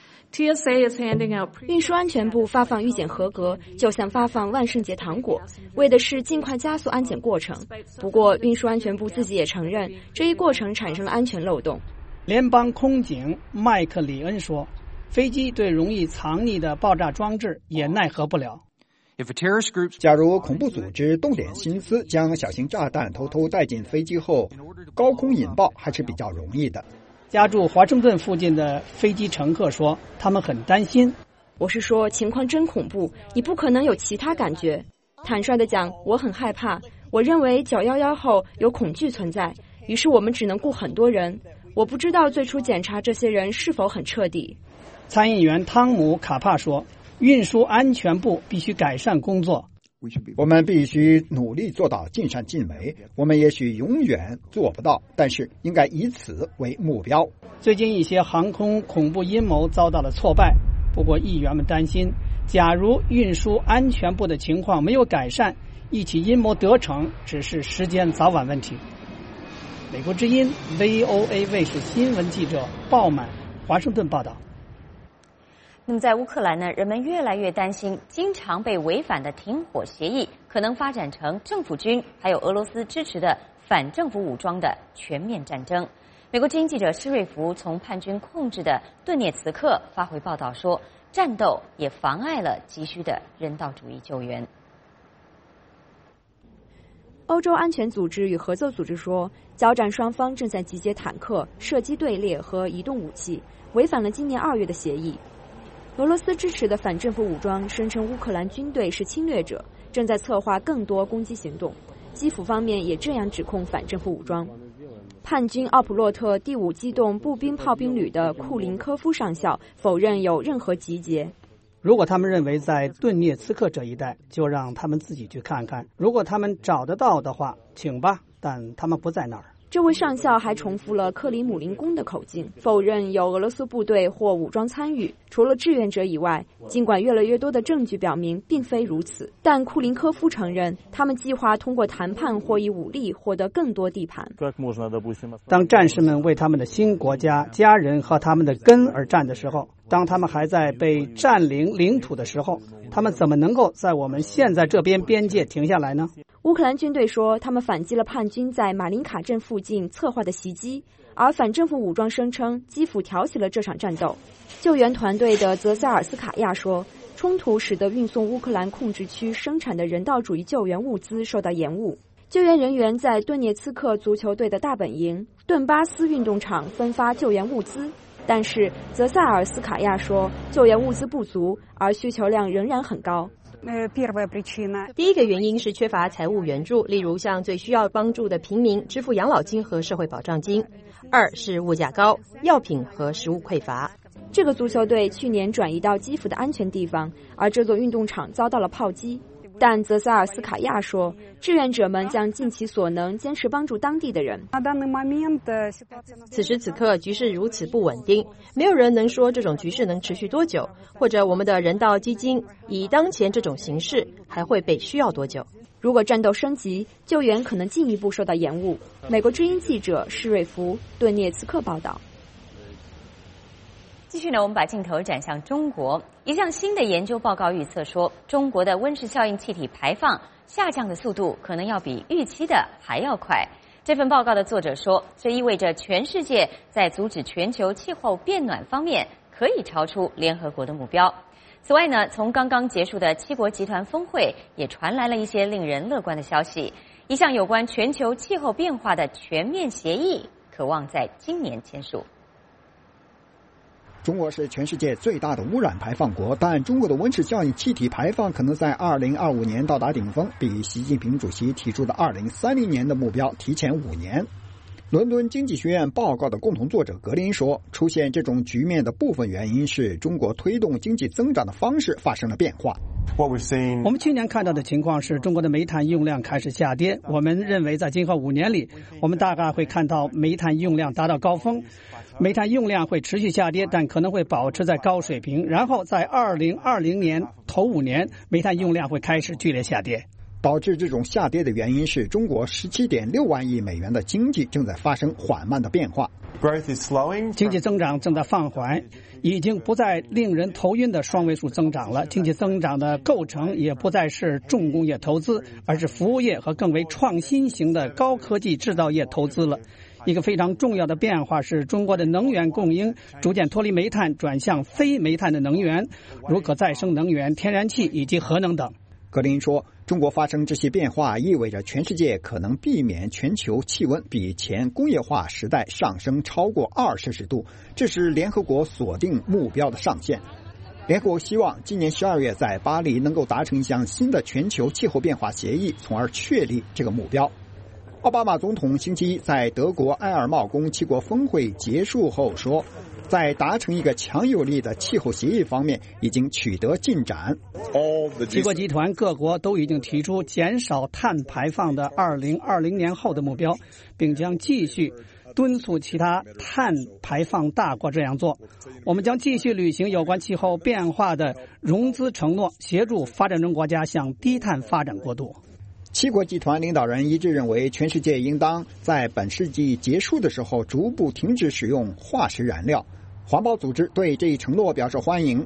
运输安全部发放预检合格，就像发放万圣节糖果，为的是尽快加速安检过程。不过，运输安全部自己也承认，这一过程产生了安全漏洞。 联邦空警麦克里恩说，飞机对容易藏匿的爆炸装置也奈何不了。 假如恐怖组织动点心思将小型炸弹偷偷带进飞机后，高空引爆还是比较容易的。 家住华盛顿附近的飞机乘客说，他们很担心。 我是说，情况真恐怖，你不可能有其他感觉。坦率地讲，我很害怕。我认为九一一后有恐惧存在，于是我们只能雇很多人。我不知道最初检查这些人是否很彻底。 参议员汤姆·卡帕说，运输安全部必须改善工作。 我们必须努力做到尽善尽美，我们也许永远做不到，但是应该以此为目标。 最近一些航空恐怖阴谋遭到了挫败，不过议员们担心，假如运输安全部的情况没有改善，一起阴谋得逞只是时间早晚问题。美国之音 V O A 卫视新闻记者鲍满华盛顿报道。 那么在乌克兰呢，人们越来越担心经常被违反的停火协议可能发展成政府军还有俄罗斯支持的反政府武装的全面战争。美国之音记者施瑞福从叛军控制的顿涅茨克发回报道说，战斗也妨碍了急需的人道主义救援。 欧洲安全组织与合作组织说，交战双方正在集结坦克、射击队列和移动武器，违反了今年二月的协议。俄罗斯支持的反政府武装声称乌克兰军队是侵略者，正在策划更多攻击行动。基辅方面也这样指控反政府武装。叛军奥普洛特第五机动步兵炮兵旅的库林科夫上校否认有任何集结。 如果他们认为在顿涅茨克这一带，就让他们自己去看看。如果他们找得到的话，请吧，但他们不在那儿。 这位上校还重复了克里姆林宫的口径，否认有俄罗斯部队或武装参与。除了志愿者以外，尽管越来越多的证据表明并非如此，但库林科夫承认，他们计划通过谈判或以武力获得更多地盘。 当战士们为他们的新国家、家人和他们的根而战的时候，当他们还在被占领领土的时候，他们怎么能够在我们现在这边边界停下来呢？ 乌克兰军队说，他们反击了叛军在马林卡镇附近策划的袭击，而反政府武装声称基辅挑起了这场战斗。救援团队的泽塞尔斯卡亚说，冲突使得运送乌克兰控制区生产的人道主义救援物资受到延误。救援人员在顿涅茨克足球队的大本营顿巴斯运动场分发救援物资，但是泽塞尔斯卡亚说，救援物资不足，而需求量仍然很高。 第一个原因是缺乏财务援助，例如向最需要帮助的平民支付养老金和社会保障金。二是物价高，药品和食物匮乏。 这个足球队去年转移到基辅的安全地方，而这座运动场遭到了炮击。但泽塞尔斯卡亚说，志愿者们将尽其所能坚持帮助当地的人。 此时此刻局势如此不稳定，没有人能说这种局势能持续多久，或者我们的人道基金以当前这种形势还会被需要多久。 如果战斗升级，救援可能进一步受到延误。美国之音记者施瑞福，顿涅茨克报道。 继续呢，我们把镜头转向中国。一项新的研究报告预测说，中国的温室效应气体排放下降的速度可能要比预期的还要快。这份报告的作者说，这意味着全世界在阻止全球气候变暖方面可以超出联合国的目标。此外呢，从刚刚结束的七国集团峰会也传来了一些令人乐观的消息。一项有关全球气候变化的全面协议可望在今年签署。 中国是全世界最大的污染排放国，但中国的温室效应气体排放可能在二零二五年到达顶峰，比习近平主席提出的二零三零年的目标提前五年。伦敦经济学院报告的共同作者格林说，出现这种局面的部分原因是中国推动经济增长的方式发生了变化。 我们去年看到的情况是，中国的煤炭用量开始下跌。我们认为在今后五年里，我们大概会看到煤炭用量达到高峰，煤炭用量会持续下跌，但可能会保持在高水平。然后在二零二零年头五年，煤炭用量会开始剧烈下跌。 导致这种下跌的原因是中国 十七点六万亿美元的经济正在发生缓慢的变化。 经济增长正在放缓，已经不再令人头晕的双位数增长了。经济增长的构成也不再是重工业投资，而是服务业和更为创新型的高科技制造业投资了。一个非常重要的变化是中国的能源供应逐渐脱离煤炭，转向非煤炭的能源，如可再生能源、天然气以及核能等。 格林说，中国发生这些变化意味着全世界可能避免全球气温比前工业化时代上升超过二摄氏度，这是联合国锁定目标的上限。联合国希望今年十二月在巴黎能够达成一项新的全球气候变化协议，从而确立这个目标。奥巴马总统星期一在德国埃尔茂宫七国峰会结束后说，在达成一个强有力的气候协议方面已经取得进展。 七国集团各国都已经提出减少碳排放的二零二零年后的目标，并将继续敦促其他碳排放大国这样做。我们将继续履行有关气候变化的融资承诺，协助发展中国家向低碳发展过渡。 七国集团领导人一致认为，全世界应当在本世纪结束的时候逐步停止使用化石燃料。环保组织对这一承诺表示欢迎。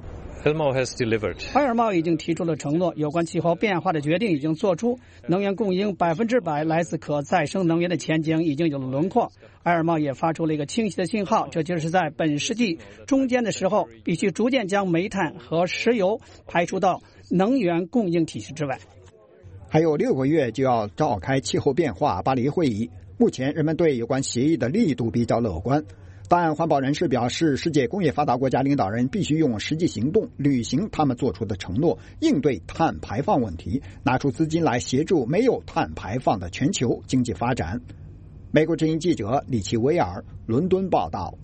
埃尔茂已经提出了承诺，有关气候变化的决定已经做出，能源供应百分之百来自可再生能源的前景已经有了轮廓。埃尔茂也发出了一个清晰的信号，这就是在本世纪中间的时候，必须逐渐将煤炭和石油排除到能源供应体系之外。 还有六个月就要召开气候变化巴黎会议，目前人们对有关协议的力度比较乐观。但环保人士表示，世界工业发达国家领导人必须用实际行动履行他们做出的承诺，应对碳排放问题，拿出资金来协助没有碳排放的全球经济发展。美国之音记者李奇威尔伦敦报道。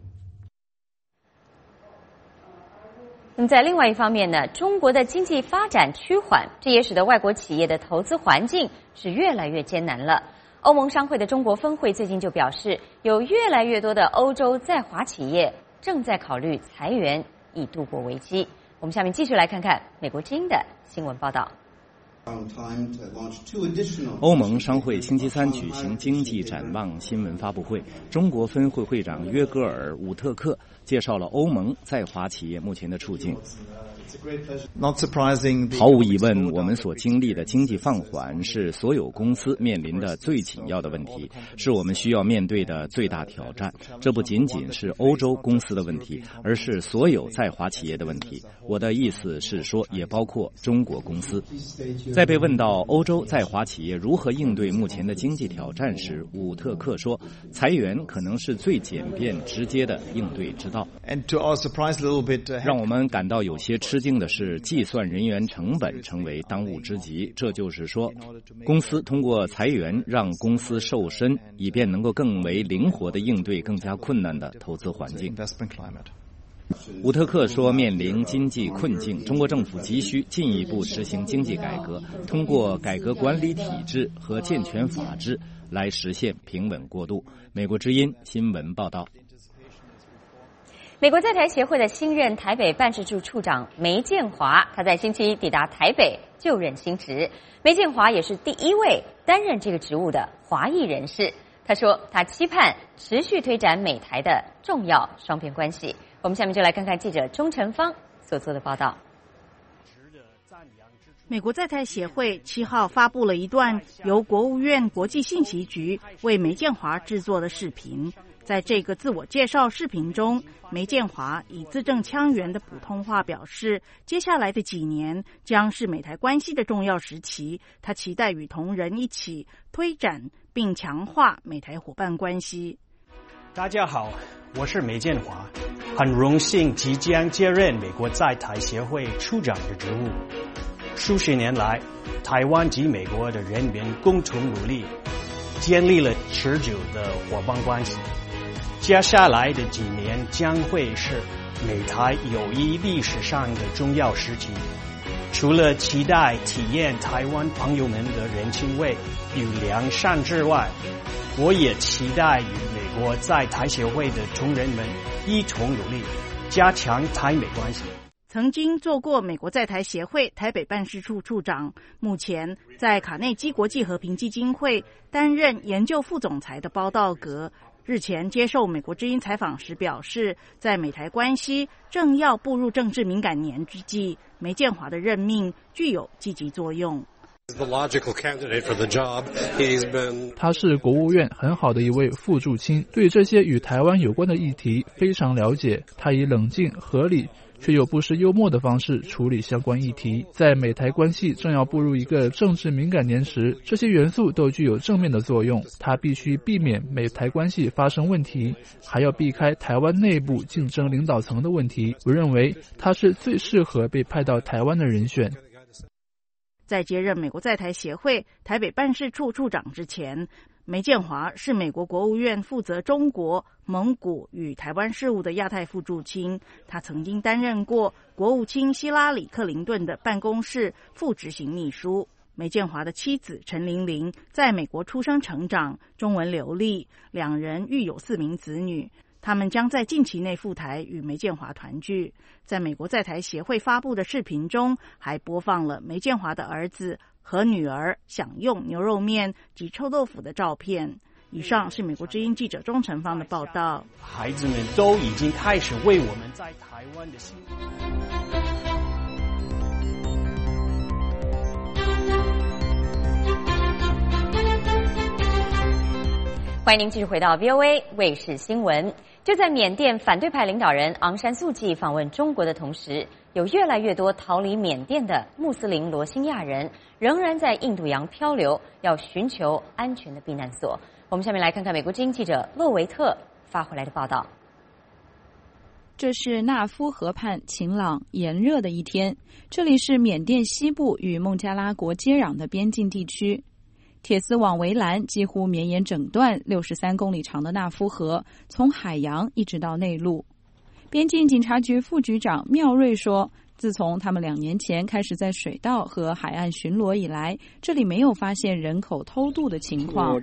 那么在另外一方面呢，中国的经济发展趋缓，这也使得外国企业的投资环境是越来越艰难了。欧盟商会的中国分会最近就表示，有越来越多的欧洲在华企业正在考虑裁员以度过危机。我们下面继续来看看美国之音的新闻报道。 欧盟商会星期三举行经济展望新闻发布会，中国分会会长约戈尔·伍特克介绍了欧盟在华企业目前的处境。毫无疑问，我们所经历的经济放缓是所有公司面临的最紧要的问题，是我们需要面对的最大挑战。这不仅仅是欧洲公司的问题，而是所有在华企业的问题。我的意思是说，也包括中国公司。在被问到欧洲在华企业如何应对目前的经济挑战时，伍特克说，裁员可能是最简便直接的应对之道。让我们感到有些吃惊的是，计算人员成本成为当务之急。这就是说，公司通过裁员让公司瘦身，以便能够更为灵活地应对更加困难的投资环境。伍特克说，面临经济困境，中国政府急需进一步实行经济改革，通过改革管理体制和健全法治来实现平稳过渡。美国之音新闻报道。 美国在台协会的新任台北办事处处长梅建华，他在星期一抵达台北就任新职。梅建华也是第一位担任这个职务的华裔人士。他说，他期盼持续推展美台的重要双边关系。我们下面就来看看记者钟成芳所做的报道。 美国在台协会七号发布了一段由国务院国际信息局为梅建华制作的视频。在这个自我介绍视频中，梅建华以字正腔圆的普通话表示，接下来的几年将是美台关系的重要时期，他期待与同仁一起推展并强化美台伙伴关系。 大家好，我是梅建华，很荣幸即将接任美国在台协会处长的职务。数十年来，台湾及美国的人民共同努力，建立了持久的伙伴关系。接下来的几年将会是美台友谊历史上的重要时期。除了期待体验台湾朋友们的人情味与良善之外，我也期待与美国在台协会的同仁们一同努力，加强台美关系。 曾经做过美国在台协会台北办事处处长，目前在卡内基国际和平基金会担任研究副总裁的包道格，日前接受美国之音采访时表示，在美台关系正要步入政治敏感年之际，梅建华的任命具有积极作用。 他是国务院很好的一位副驻青，对这些与台湾有关的议题非常了解。他以冷静、合理却又不失幽默的方式处理相关议题。在美台关系正要步入一个政治敏感年时，这些元素都具有正面的作用。他必须避免美台关系发生问题，还要避开台湾内部竞争领导层的问题。我认为他是最适合被派到台湾的人选。 在接任美国在台协会台北办事处处长之前，梅建华是美国国务院负责中国、蒙古与台湾事务的亚太副驻青。他曾经担任过国务卿希拉里·克林顿的办公室副执行秘书。梅建华的妻子陈玲玲在美国出生成长，中文流利，两人育有四名子女。他们将在近期内赴台与梅建华团聚。在美国在台协会发布的视频中，还播放了梅建华的儿子和女儿享用牛肉面及臭豆腐的照片。以上是美国之音记者钟成芳的报道。 孩子们都已经开始为我们在台湾的新欢迎您继续回到 V O A 卫视新闻。就在缅甸反对派领导人昂山素季访问中国的同时，有越来越多逃离缅甸的穆斯林罗兴亚人仍然在印度洋漂流，要寻求安全的避难所。我们下面来看看美国之音记者洛维特发回来的报道。 这是纳夫河畔晴朗炎热的一天，这里是缅甸西部与孟加拉国接壤的边境地区。铁丝网围栏几乎绵延整段六十三公里长的纳夫河，从海洋一直到内陆。边境警察局副局长妙瑞说，自从他们两年前开始在水道和海岸巡逻以来，这里没有发现人口偷渡的情况。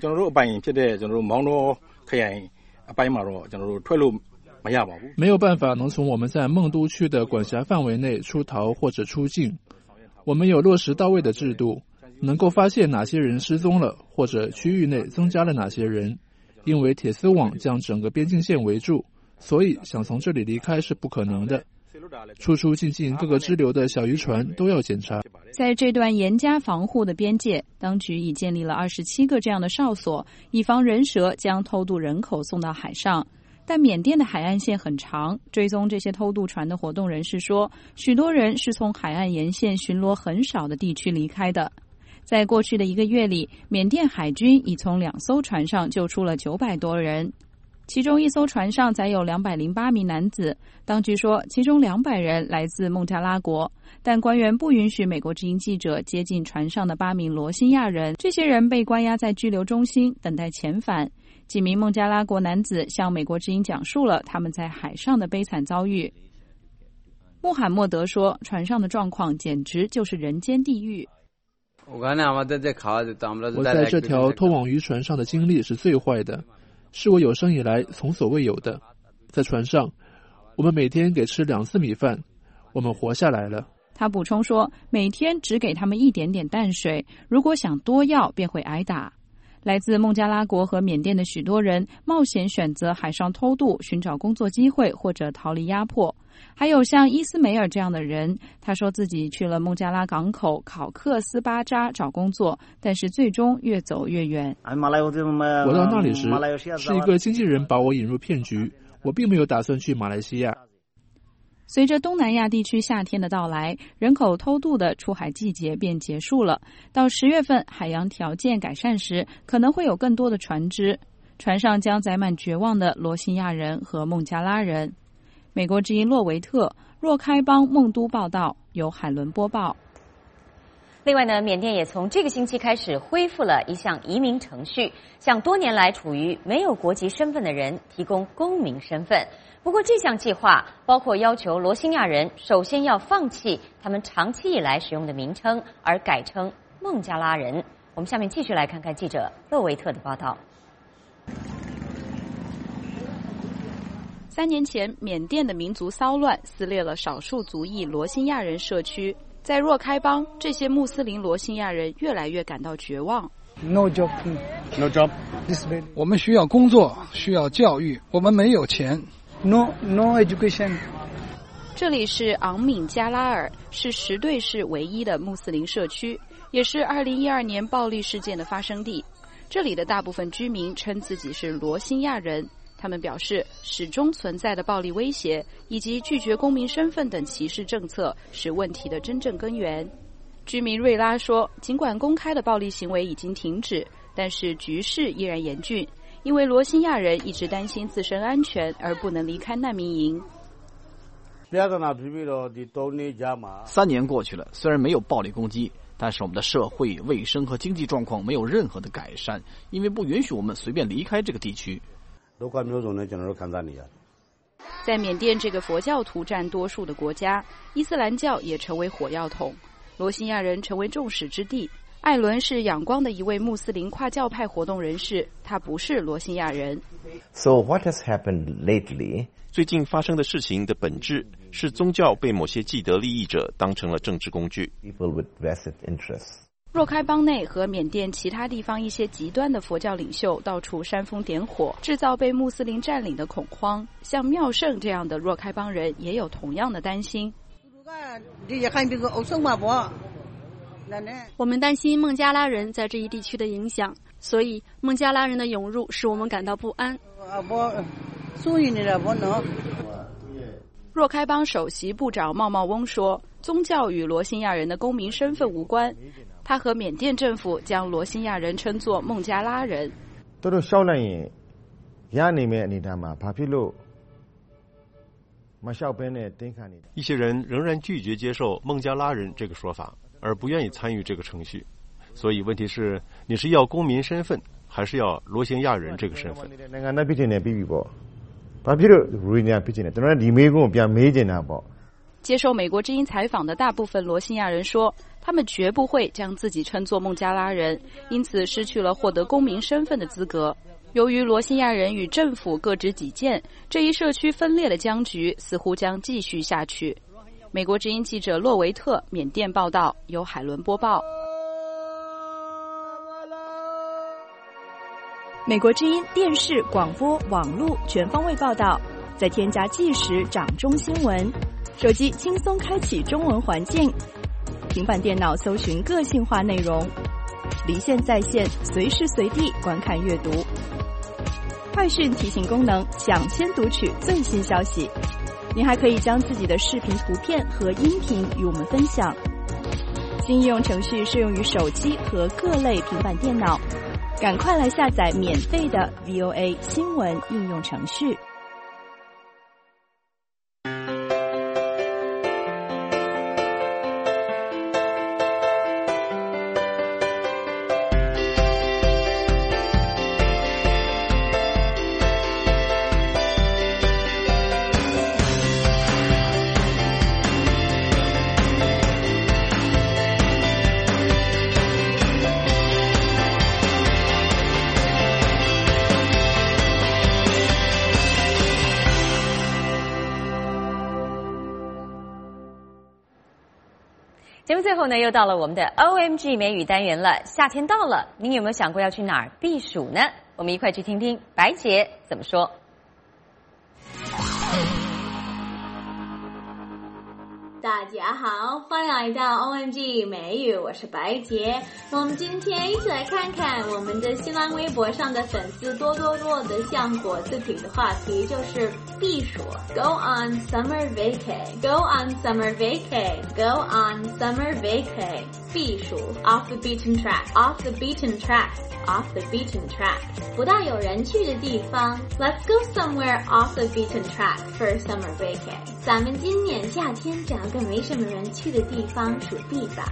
没有办法能从我们在孟都区的管辖范围内出逃或者出境。我们有落实到位的制度，能够发现哪些人失踪了，或者区域内增加了哪些人。因为铁丝网将整个边境线围住，所以想从这里离开是不可能的。出出进进各个支流的小渔船都要检查。 在这段严加防护的边界，当局已建立了二十七个这样的哨所，以防人蛇将偷渡人口送到海上。但缅甸的海岸线很长，追踪这些偷渡船的活动人士说，许多人是从海岸沿线巡逻很少的地区离开的。在过去的一个月里，缅甸海军已从两艘船上救出了九百多人，其中一艘船上载有两百零八名男子。当局说，其中两百人来自孟加拉国，但官员不允许美国之音记者接近船上的八名罗兴亚人。这些人被关押在拘留中心，等待遣返。几名孟加拉国男子向美国之音讲述了他们在海上的悲惨遭遇。穆罕默德说，船上的状况简直就是人间地狱。 我在这条拖网渔船上的经历是最坏的，是我有生以来从所未有的。在船上，我们每天给吃两次米饭，我们活下来了。 他补充说，每天只给他们一点点淡水，如果想多要便会挨打。来自孟加拉国和缅甸的许多人冒险选择海上偷渡，寻找工作机会或者逃离压迫。还有像伊斯梅尔这样的人，他说自己去了孟加拉港口考克斯巴扎找工作，但是最终越走越远。 我到那里时，是一个经纪人把我引入骗局，我并没有打算去马来西亚。 随着东南亚地区夏天的到来，人口偷渡的出海季节便结束了。到十月份，海洋条件改善时，可能会有更多的船只，船上将载满绝望的罗兴亚人和孟加拉人。美国之音洛维特、若开邦孟都报道，由海伦播报。 另外呢，缅甸也从这个星期开始恢复了一项移民程序，向多年来处于没有国籍身份的人提供公民身份。不过这项计划包括要求罗兴亚人首先要放弃他们长期以来使用的名称，而改称孟加拉人。我们下面继续来看看记者勒维特的报道。 三年前，缅甸的民族骚乱撕裂了少数族裔罗兴亚人社区。在若开邦，这些穆斯林罗兴亚人越来越感到绝望。 No job, no job. 我们需要工作，需要教育，我们没有钱。No, no education. 这里是昂敏加拉尔，是什兑市唯一的穆斯林社区，也是二零一二年暴力事件的发生地。这里的大部分居民称自己是罗兴亚人，他们表示始终存在的暴力威胁以及拒绝公民身份等歧视政策是问题的真正根源。居民瑞拉说，尽管公开的暴力行为已经停止，但是局势依然严峻，因为罗兴亚人一直担心自身安全而不能离开难民营。 三年过去了，虽然没有暴力攻击，但是我们的社会、卫生和经济状况没有任何的改善，因为不允许我们随便离开这个地区。 在缅甸这个佛教徒占多数的国家，伊斯兰教也成为火药桶，罗兴亚人成为众矢之的。艾伦是仰光的一位穆斯林跨教派活动人士，他不是罗兴亚人。 So what has happened lately? 最近发生的事情的本质是宗教被某些既得利益者当成了政治工具。 People with vested interests. 若开邦内和缅甸其他地方一些极端的佛教领袖到处煽风点火，制造被穆斯林占领的恐慌。像妙胜这样的若开邦人也有同样的担心。 我们担心孟加拉人在这一地区的影响， 所以孟加拉人的涌入使我们感到不安。若开邦首席部长茂茂翁说，宗教与罗兴亚人的公民身份无关。他和缅甸政府将罗兴亚人称作孟加拉人。 一些人仍然拒绝接受孟加拉人这个说法，而不愿意参与这个程序。所以问题是，你是要公民身份，还是要罗兴亚人这个身份？ 接受美国之音采访的大部分罗兴亚人说，他们绝不会将自己称作孟加拉人，因此失去了获得公民身份的资格。由于罗兴亚人与政府各执己见，这一社区分裂的僵局似乎将继续下去。美国之音记者洛维特缅甸报道，由海伦播报。美国之音电视、广播、网络全方位报道，再添加即时掌中新闻，手机轻松开启中文环境，平板电脑搜寻个性化内容，离线在线，随时随地观看阅读。快讯提醒功能，抢先读取最新消息。您还可以将自己的视频、图片和音频与我们分享。新应用程序适用于手机和各类平板电脑。赶快来下载免费的 V O A 新闻应用程序。 节目最后呢，又到了我们的 O M G 美语单元了。夏天到了，您有没有想过要去哪儿避暑呢？我们一块去听听白姐怎么说。 大家好，欢迎来到 O M G 美语，我是白洁。我们今天一起来看看我们的新浪微博上的粉丝多多多的像果子皮的话题，就是避暑 Go on summer vacay Go on summer vacay Go on summer vacay 避暑 Off the beaten track Off the beaten track Off the beaten track 不大有人去的地方 Let's go somewhere off the beaten track for summer vacay 咱们今年夏天找个没什么人去的地方暑避吧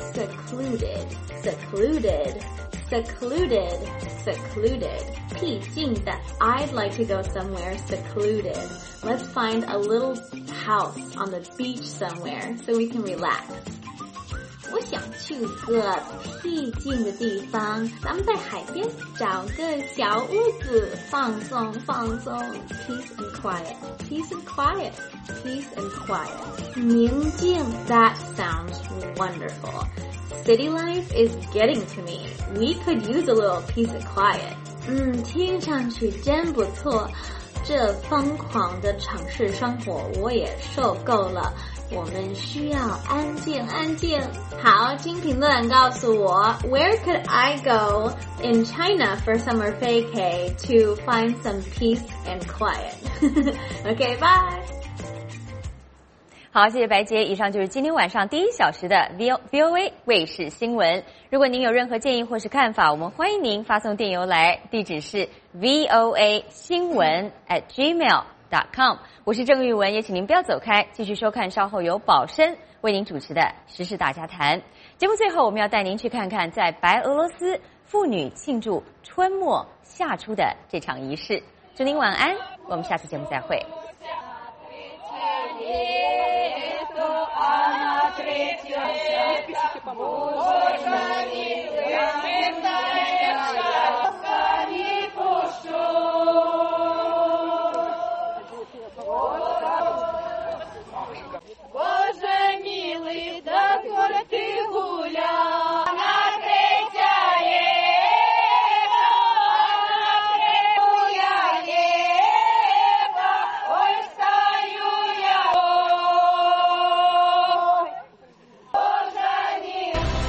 Secluded Secluded Secluded Secluded 僻静的 I'd like to go somewhere secluded Let's find a little house on the beach somewhere so we can relax我想去个僻静的地方，咱们在海边找个小屋子放松放松 Peace and quiet Peace and quiet Peace and quiet 宁静 That sounds wonderful City life is getting to me We could use a little peace and quiet 嗯，听上去真不错这疯狂的城市生活我也受够了我们需要安静安静好请评论告诉我 Where could I go in China for summer vacay to find some peace and quiet Okay, bye 好，谢谢白洁。以上就是今天晚上第一小时的 V O A 卫视新闻。如果您有任何建议或是看法，我们欢迎您发送电邮来，地址是 V O A 新闻 at gmail dot com。我是郑玉文，也请您不要走开，继续收看稍后由宝生为您主持的《时事大家谈》节目。最后，我们要带您去看看在白俄罗斯妇女庆祝春末夏初的这场仪式。祝您晚安，我们下次节目再会。Она третья, Боже, милый, да скоро ты гулял, она третья лето, она третья лето, ой, стою я.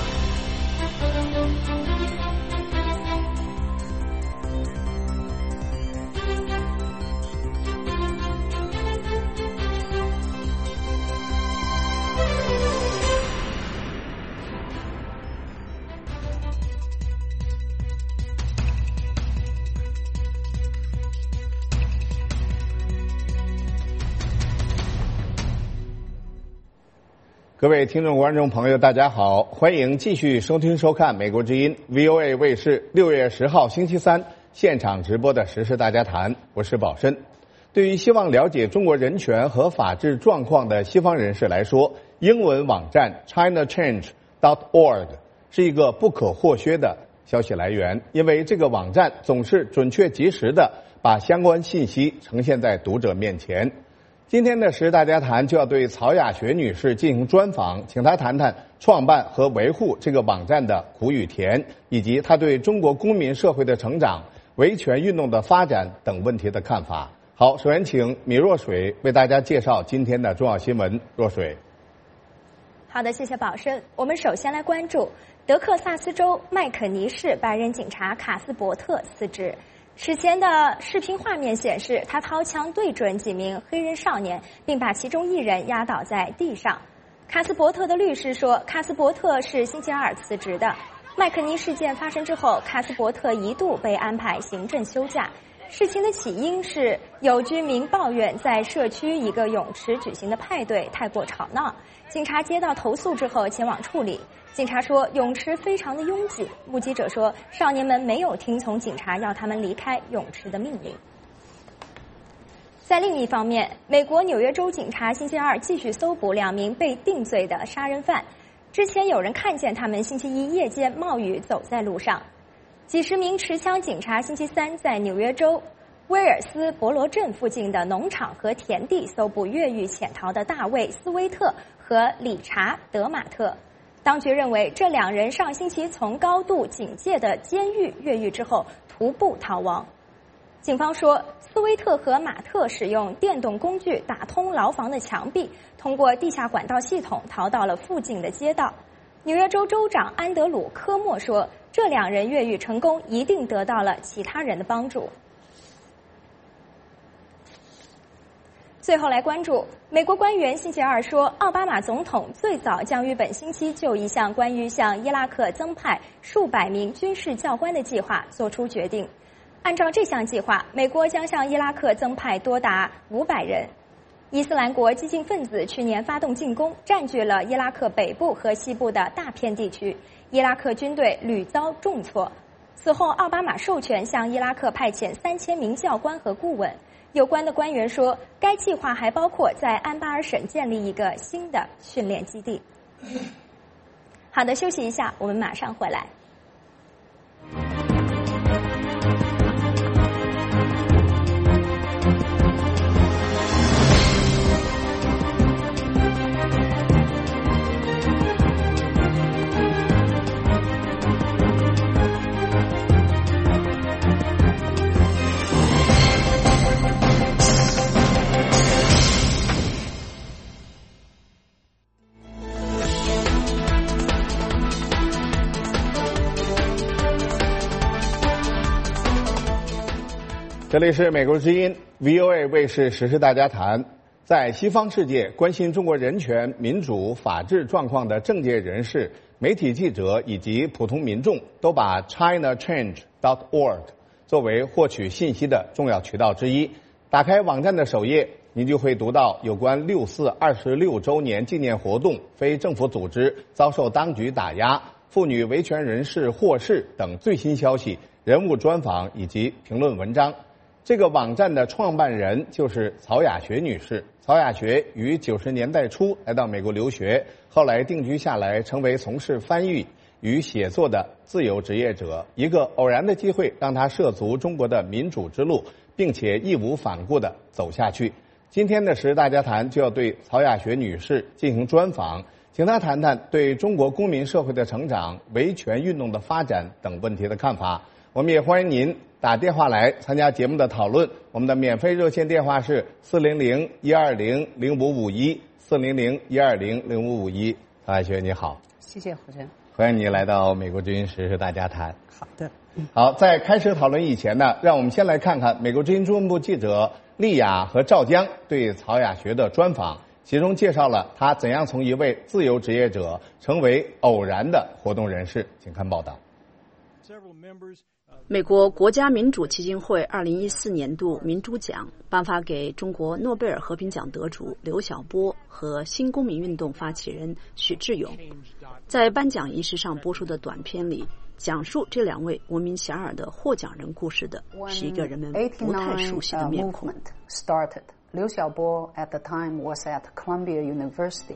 各位听众观众朋友大家好，欢迎继续收听收看美国之音 V O A 卫视六月十号星期三现场直播的时事大家谈，我是宝申。对于希望了解中国人权和法治状况的西方人士来说，英文网站 China Change dot org 是一个不可或缺的消息来源，因为这个网站总是准确及时的把相关信息呈现在读者面前。今天的时事大家谈就要对曹雅学女士进行专访，请她谈谈创办和维护这个网站的苦与甜，以及她对中国公民社会的成长、维权运动的发展等问题的看法。好，首先请米若水为大家介绍今天的重要新闻。若水。 好的，谢谢宝生。我们首先来关注德克萨斯州麦肯尼市白人警察卡斯伯特辞职。此前的视频画面显示，他掏枪对准几名黑人少年，并把其中一人压倒在地上。卡斯伯特的律师说，卡斯伯特是星期二辞职的。麦肯尼事件发生之后，卡斯伯特一度被安排行政休假。事情的起因是有居民抱怨在社区一个泳池举行的派对太过吵闹，警察接到投诉之后前往处理。警察说泳池非常的拥挤，目击者说少年们没有听从警察要他们离开泳池的命令。在另一方面，美国纽约州警察星期二继续搜捕两名被定罪的杀人犯，之前有人看见他们星期一夜间冒雨走在路上。几十名持枪警察星期三在纽约州威尔斯伯罗镇附近的农场和田地搜捕越狱潜逃的大卫·斯威特和理查德·马特。当局认为这两人上星期从高度警戒的监狱越狱之后徒步逃亡。警方说，斯威特和马特使用电动工具打通牢房的墙壁，通过地下管道系统逃到了附近的街道。纽约州州长安德鲁·科莫说，这两人越狱成功一定得到了其他人的帮助。最后来关注，美国官员星期二说，奥巴马总统最早将于本星期就一项关于向伊拉克增派数百名军事教官的计划做出决定。按照这项计划，美国将向伊拉克增派多达五百人。伊斯兰国激进分子去年发动进攻，占据了伊拉克北部和西部的大片地区，伊拉克军队屡遭重挫。此后，奥巴马授权向伊拉克派遣三千名教官和顾问。有关的官员说，该计划还包括在安巴尔省建立一个新的训练基地。好的，休息一下，我们马上回来。 这里是美国之音 V O A 卫视时事大家谈。在西方世界，关心中国人权、民主、法治状况的政界人士、媒体记者以及普通民众都把 China Change dot org 作为获取信息的重要渠道之一。打开网站的首页，您就会读到有关六四二十六周年纪念活动、非政府组织遭受当局打压、妇女维权人士获释等最新消息、人物专访以及评论文章。这个网站的创办人就是曹雅学女士。曹雅学于九十年代初来到美国留学，后来定居下来，成为从事翻译与写作的自由职业者。一个偶然的机会让她涉足中国的民主之路，并且义无反顾地走下去。今天的时事大家谈就要对曹雅学女士进行专访，请她谈谈对中国公民社会的成长、维权运动的发展等问题的看法。我们也欢迎您打电话来参加节目的讨论。我们的免费热线电话是四零零一二零零五五一四零零一二零零五五一。曹雅学你好。 谢谢胡真， 欢迎你来到美国之音时事大家谈。 好的。 好，在开始讨论以前呢，让我们先来看看美国之音中文部记者丽雅和赵江对曹雅学的专访，其中介绍了他怎样从一位自由职业者成为偶然的活动人士。请看报道。 美国国家民主基金会二零一四年度民主奖颁发给中国诺贝尔和平奖得主刘晓波和新公民运动发起人许志勇。在颁奖仪式上播出的短片里，讲述这两位闻名遐迩的获奖人故事的是一个人们不太熟悉的面孔。 刘晓波 at the time was at Columbia University,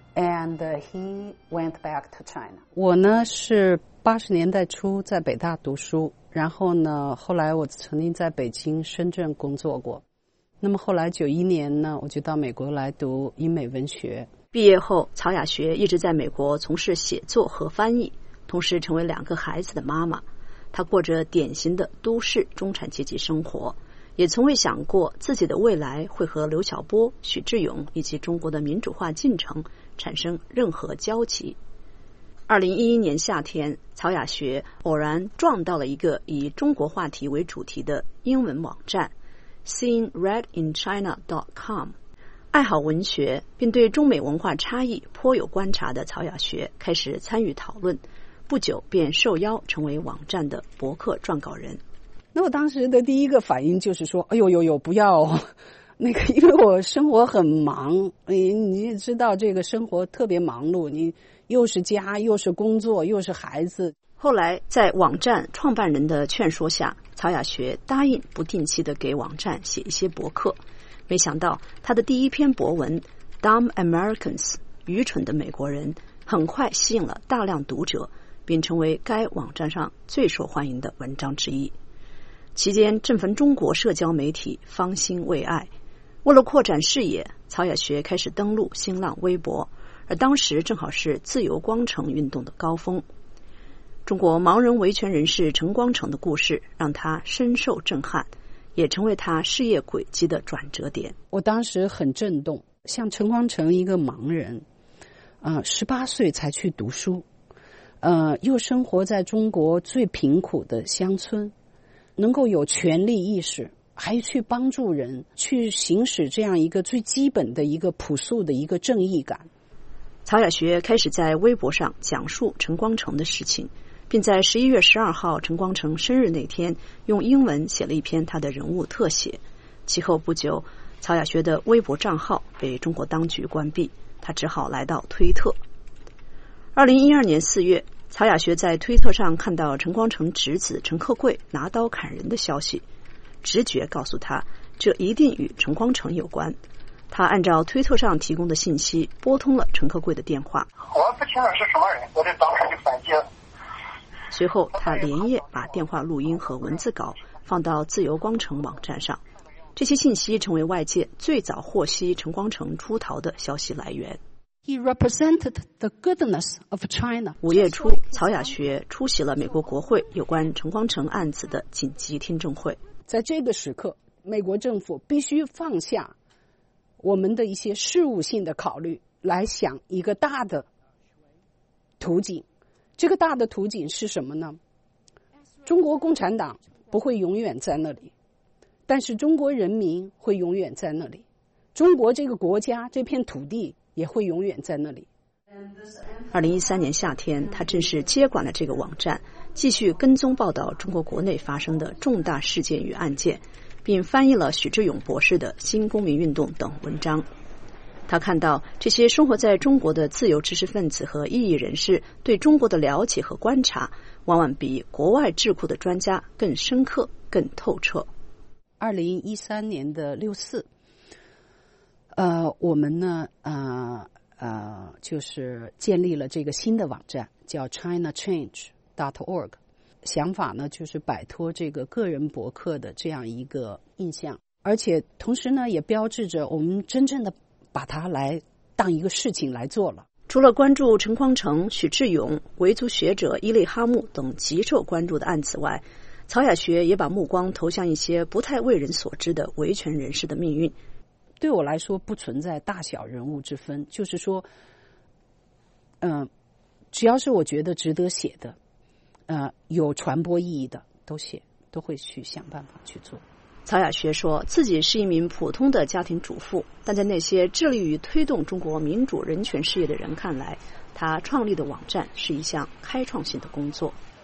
and he went back to China. 我呢是八十年代初在北大读书，然后呢，后来我曾经在北京、深圳工作过。那么后来九一年呢，我就到美国来读英美文学。 毕业后，曹雅学一直在美国从事写作和翻译，同时成为两个孩子的妈妈。她过着典型的都市中产阶级生活。也从未想过自己的未来会和刘晓波、许志勇以及中国的民主化进程产生任何交集。二零一一年夏天，曹雅学偶然撞到了一个以中国话题为主题的英文网站 seeing red in china dot com。 爱好文学并对中美文化差异颇有观察的曹雅学开始参与讨论，不久便受邀成为网站的博客撰稿人。 那我当时的第一个反应就是说，哎呦呦呦，不要那个，因为我生活很忙，你你也知道这个生活特别忙碌，你又是家又是工作又是孩子。 后来在网站创办人的劝说下，曹雅学答应不定期的给网站写一些博客。没想到他的第一篇博文 Dumb Americans 愚蠢的美国人很快吸引了大量读者，并成为该网站上最受欢迎的文章之一。期间正逢中国社交媒体方兴未艾，为了扩展视野，曹雅学开始登录新浪微博，而当时正好是自由光城运动的高峰。中国盲人维权人士陈光诚的故事让他深受震撼，也成为他事业轨迹的转折点。 我当时很震动，像陈光诚一个盲人，呃，十八岁才去读书，呃，又生活在中国最贫苦的乡村，能够有权利意识，还去帮助人，去行使这样一个最基本的一个朴素的一个正义感。 曹雅学开始在微博上讲述陈光诚的事情，并在十一月十二号陈光诚生日那天用英文写了一篇他的人物特写。其后不久，曹雅学的微博账号被中国当局关闭，他只好来到推特。二零一二年四月，曹雅学在推特上看到陈光诚侄子陈克贵拿刀砍人的消息，直觉告诉他这一定与陈光诚有关。他按照推特上提供的信息拨通了陈克贵的电话。 我不清楚是什么人，我就当时就反击了。 随后他连夜把电话录音和文字稿放到自由光城网站上，这些信息成为外界最早获悉陈光诚出逃的消息来源。 He represented the goodness of China. 五月初，曹雅学出席了美国国会有关陈光诚案子的紧急听证会。 在这个时刻，美国政府必须放下我们的一些事务性的考虑，来想一个大的途径。这个大的途径是什么呢？中国共产党不会永远在那里，但是中国人民会永远在那里，中国这个国家这片土地也会永远在那里。 二零一三年夏天，他正式接管了这个网站，继续跟踪报道中国国内发生的重大事件与案件，并翻译了许志勇博士的《新公民运动》等文章。他看到这些生活在中国的自由知识分子和异议人士对中国的了解和观察，往往比国外智库的专家更深刻、更透彻。 二零一三年的六四，呃，我们呢，呃呃，就是建立了这个新的网站，叫 china change dot org。想法呢，就是摆脱这个个人博客的这样一个印象，而且同时呢，也标志着我们真正的把它来当一个事情来做了。 除了关注陈光诚、许志勇、维族学者伊利哈木等极受关注的案子外，曹雅学也把目光投向一些不太为人所知的维权人士的命运。 对我来说，不存在大小人物之分，就是说，嗯、呃，只要是我觉得值得写的，呃，有传播意义的，都写，都会去想办法去做。 曹雅学说自己是一名普通的家庭主妇，但在那些致力于推动中国民主人权事业的人看来，他创立的网站是一项开创性的工作。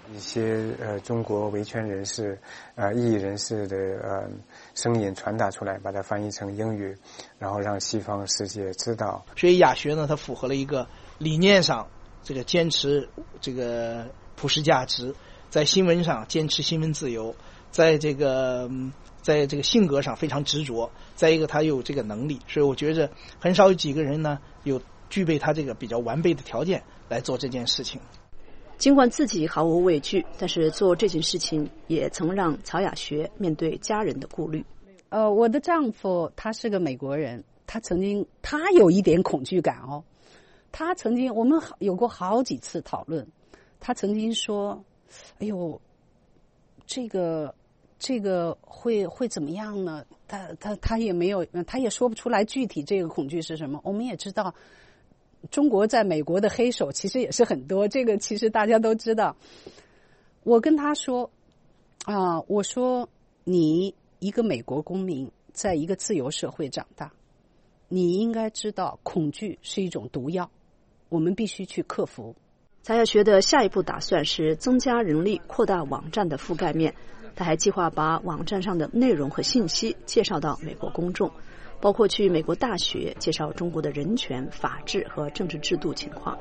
一些呃中国维权人士、呃异议人士的呃声音传达出来，把它翻译成英语，然后让西方世界知道。 所以雅学呢，它符合了一个理念上这个坚持这个普世价值，在新闻上坚持新闻自由，在这个在这个性格上非常执着，再一个他有这个能力，所以我觉着很少有几个人呢有具备他这个比较完备的条件来做这件事情。 尽管自己毫无畏惧，但是做这件事情也曾让曹雅学面对家人的顾虑。 呃，我的丈夫他是个美国人，他曾经他有一点恐惧感哦。他曾经我们有过好几次讨论，他曾经说：“哎呦，这个这个会会怎么样呢？”他他他也没有，他也说不出来具体这个恐惧是什么。我们也知道。中国在美国的黑手其实也是很多，这个其实大家都知道。我跟他说啊、呃，我说你一个美国公民，在一个自由社会长大，你应该知道恐惧是一种毒药，我们必须去克服。 曹雅学的下一步打算是增加人力，扩大网站的覆盖面。他还计划把网站上的内容和信息介绍到美国公众。包括去美国大学介绍中国的人权、法治和政治制度情况。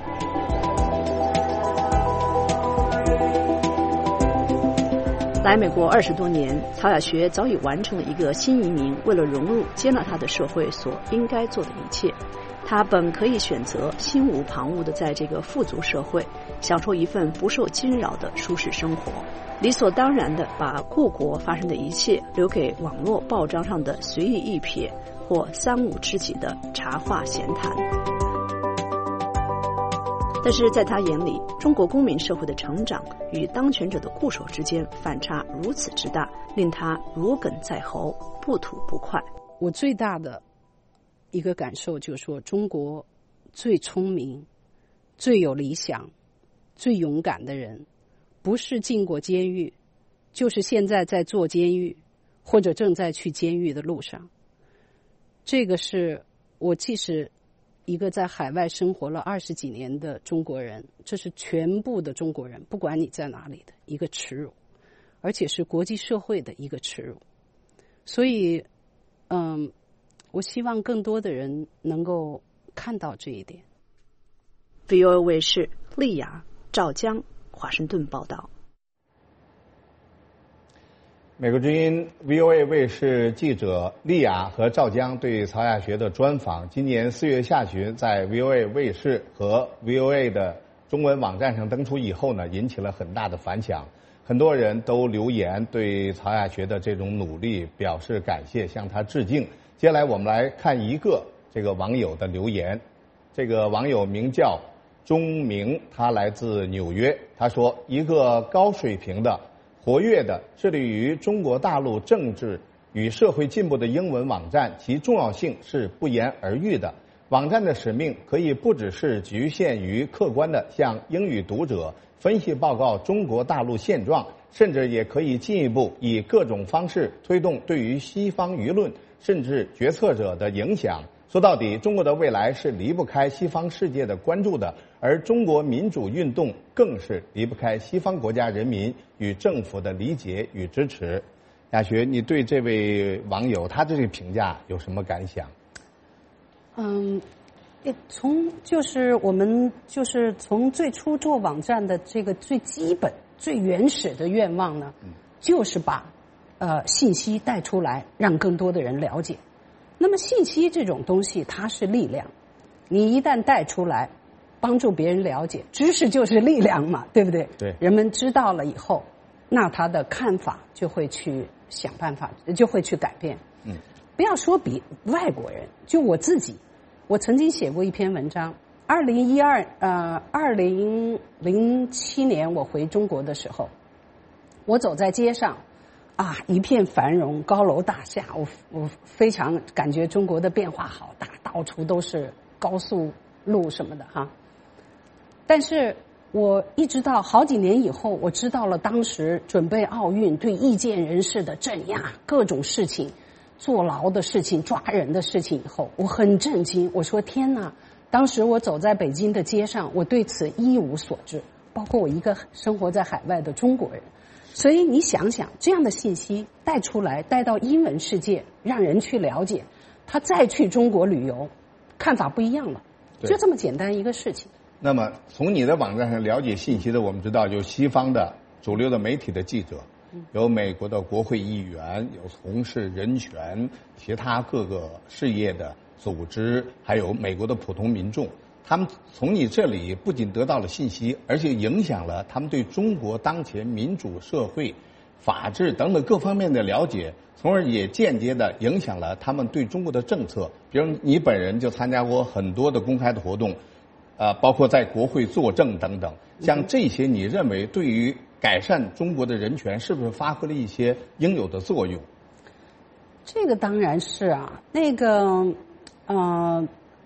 来美国二十多年，曹雅学早已完成了一个新移民为了融入、接纳他的社会所应该做的一切。他本可以选择心无旁骛地在这个富足社会享受一份不受惊扰的舒适生活，理所当然地把故国发生的一切留给网络报章上的随意一瞥或三五知己的茶话闲谈。但是在他眼里，中国公民社会的成长与当权者的固守之间反差如此之大，令他如鲠在喉，不吐不快。 我最大的一个感受就是说，中国最聪明、最有理想、最勇敢的人，不是进过监狱，就是现在在坐监狱，或者正在去监狱的路上。这个是我既是一个在海外生活了二十几年的中国人，这是全部的中国人，不管你在哪里的一个耻辱，而且是国际社会的一个耻辱。所以，嗯，我希望更多的人能够看到这一点。 V O A 卫视丽雅、赵江华盛顿报道。 美国之音 V O A 卫视记者丽雅和赵江对曹雅学的专访，今年四月下旬在 V O A 卫视和 V O A 的中文网站上登出以后呢，引起了很大的反响。很多人都留言对曹雅学的这种努力表示感谢，向他致敬。接下来我们来看一个这个网友的留言。这个网友名叫钟明，他来自纽约。他说，一个高水平的活跃的致力于中国大陆政治与社会进步的英文网站，其重要性是不言而喻的。网站的使命可以不只是局限于客观的向英语读者分析报告中国大陆现状，甚至也可以进一步以各种方式推动对于西方舆论甚至决策者的影响。说到底，中国的未来是离不开西方世界的关注的，而中国民主运动更是离不开西方国家人民与政府的理解与支持。雅学，你对这位网友他这个评价有什么感想？ 嗯，从就是我们就是从最初做网站的这个最基本、最原始的愿望呢，就是把呃信息带出来，让更多的人了解。那么信息这种东西它是力量，你一旦带出来帮助别人了解，知识就是力量嘛，对不对？ 对， 人们知道了以后，那他的看法就会去想办法，就会去改变。 嗯， 不要说比外国人，就我自己，我曾经写过一篇文章，二零一二呃二零零七年我回中国的时候，我走在街上啊，一片繁荣，高楼大厦，我我非常感觉中国的变化好大，到处都是高速路什么的哈。但是我一直到好几年以后，我知道了当时准备奥运对意见人士的镇压，各种事情，坐牢的事情，抓人的事情以后，我很震惊。我说天哪！当时我走在北京的街上，我对此一无所知。 包括我一个生活在海外的中国人。所以你想想，这样的信息带出来，带到英文世界，让人去了解，他再去中国旅游，看法不一样了，就这么简单一个事情。 那么从你的网站上了解信息的，我们知道有西方的主流的媒体的记者，有美国的国会议员，有从事人权其他各个事业的组织，还有美国的普通民众。他们从你这里不仅得到了信息，而且影响了他们对中国当前民主社会、法治等等各方面的了解，从而也间接的影响了他们对中国的政策。比如你本人就参加过很多的公开的活动，呃，包括在国会作证等等。像这些，你认为对于改善中国的人权是不是发挥了一些应有的作用？ 这个当然是啊，那个，呃。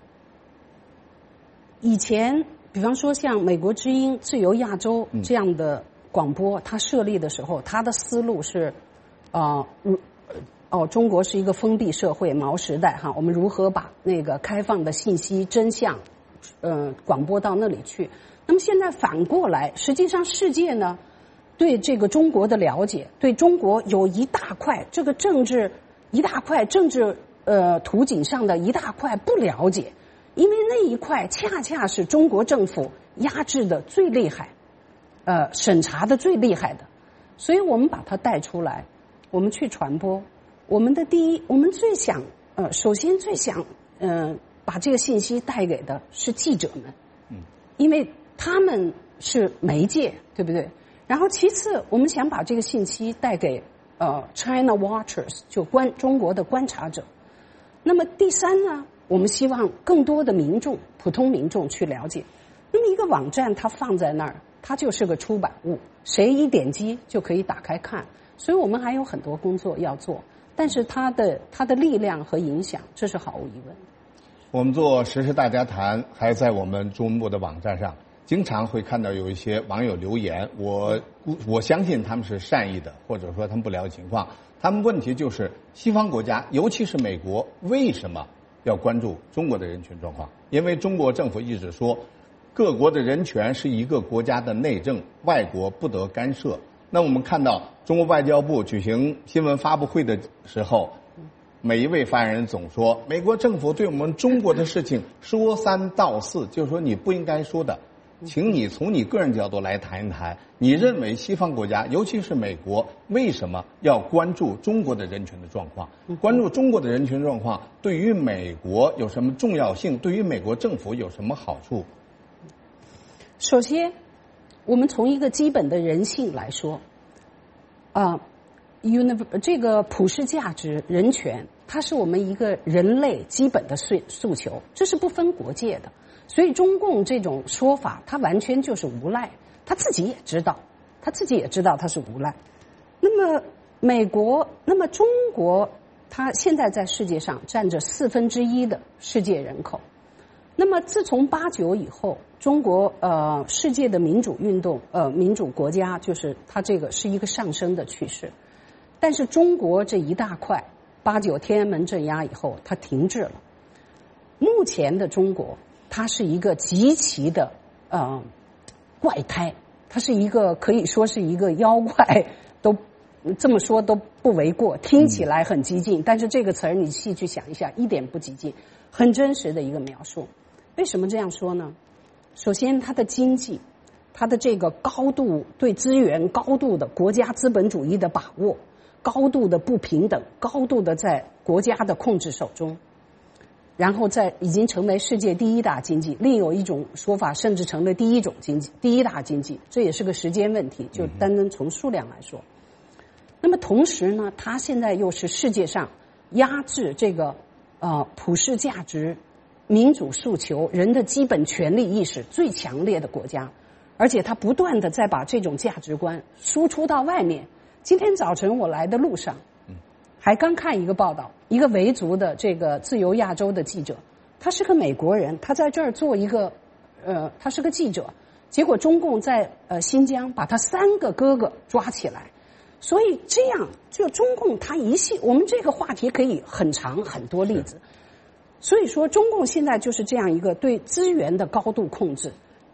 以前，比方说像美国之音、自由亚洲这样的广播，它设立的时候，它的思路是，啊、呃，哦，中国是一个封闭社会，毛时代哈，我们如何把那个开放的信息真相，呃，广播到那里去？那么现在反过来，实际上世界呢，对这个中国的了解，对中国有一大块这个政治一大块政治呃图景上的一大块不了解。因为那一块恰恰是中国政府压制的最厉害，呃，审查的最厉害的，所以我们把它带出来，我们去传播。我们的第一，我们最想，呃，首先最想，呃，把这个信息带给的是记者们，嗯，因为他们是媒介，对不对？然后其次，我们想把这个信息带给呃 China Watchers， 就观中国的观察者。那么第三呢？我们希望更多的民众、普通民众去了解。那么一个网站它放在那儿，它就是个出版物，谁一点击就可以打开看。所以我们还有很多工作要做，但是它的它的力量和影响，这是毫无疑问。 我们做时事大家谈，还在我们中文部的网站上，经常会看到有一些网友留言，我我相信他们是善意的，或者说他们不了解情况。他们问题就是西方国家，尤其是美国，为什么要关注中国的人权状况？因为中国政府一直说，各国的人权是一个国家的内政，外国不得干涉。那我们看到中国外交部举行新闻发布会的时候，每一位发言人总说，美国政府对我们中国的事情说三道四，就是说你不应该说的。请你从你个人角度来谈一谈，你认为西方国家，尤其是美国，为什么要关注中国的人权的状况？关注中国的人权状况对于美国有什么重要性？对于美国政府有什么好处？ 首先，我们从一个基本的人性来说，啊、呃，这个普世价值、人权，它是我们一个人类基本的诉诉求，这是不分国界的。所以中共这种说法，他完全就是无赖，他自己也知道，他自己也知道他是无赖。那么美国，那么中国，它现在在世界上占着四分之一的世界人口。那么自从八九以后，中国呃世界的民主运动，呃民主国家，就是它这个是一个上升的趋势。但是中国这一大块，八九天安门镇压以后，它停滞了。目前的中国，它是一个极其的呃怪胎，它是一个可以说是一个妖怪，都这么说都不为过。听起来很激进，但是这个词儿你细去想一下，一点不激进，很真实的一个描述。为什么这样说呢？首先，它的经济，它的这个高度对资源高度的国家资本主义的把握，高度的不平等，高度的在国家的控制手中。然后在已经成为世界第一大经济，另有一种说法，甚至成了第一种经济，第一大经济，这也是个时间问题，就单单从数量来说。那么同时呢，它现在又是世界上压制这个呃普世价值、民主诉求、人的基本权利意识最强烈的国家，而且它不断的在把这种价值观输出到外面。今天早晨我来的路上，还刚看一个报道，一个维族的这个自由亚洲的记者，他是个美国人，他在这儿做一个，呃，他是个记者，结果中共在呃新疆把他三个哥哥抓起来，所以这样就中共他一系，我们这个话题可以很长很多例子，所以说中共现在就是这样一个对资源的高度控制，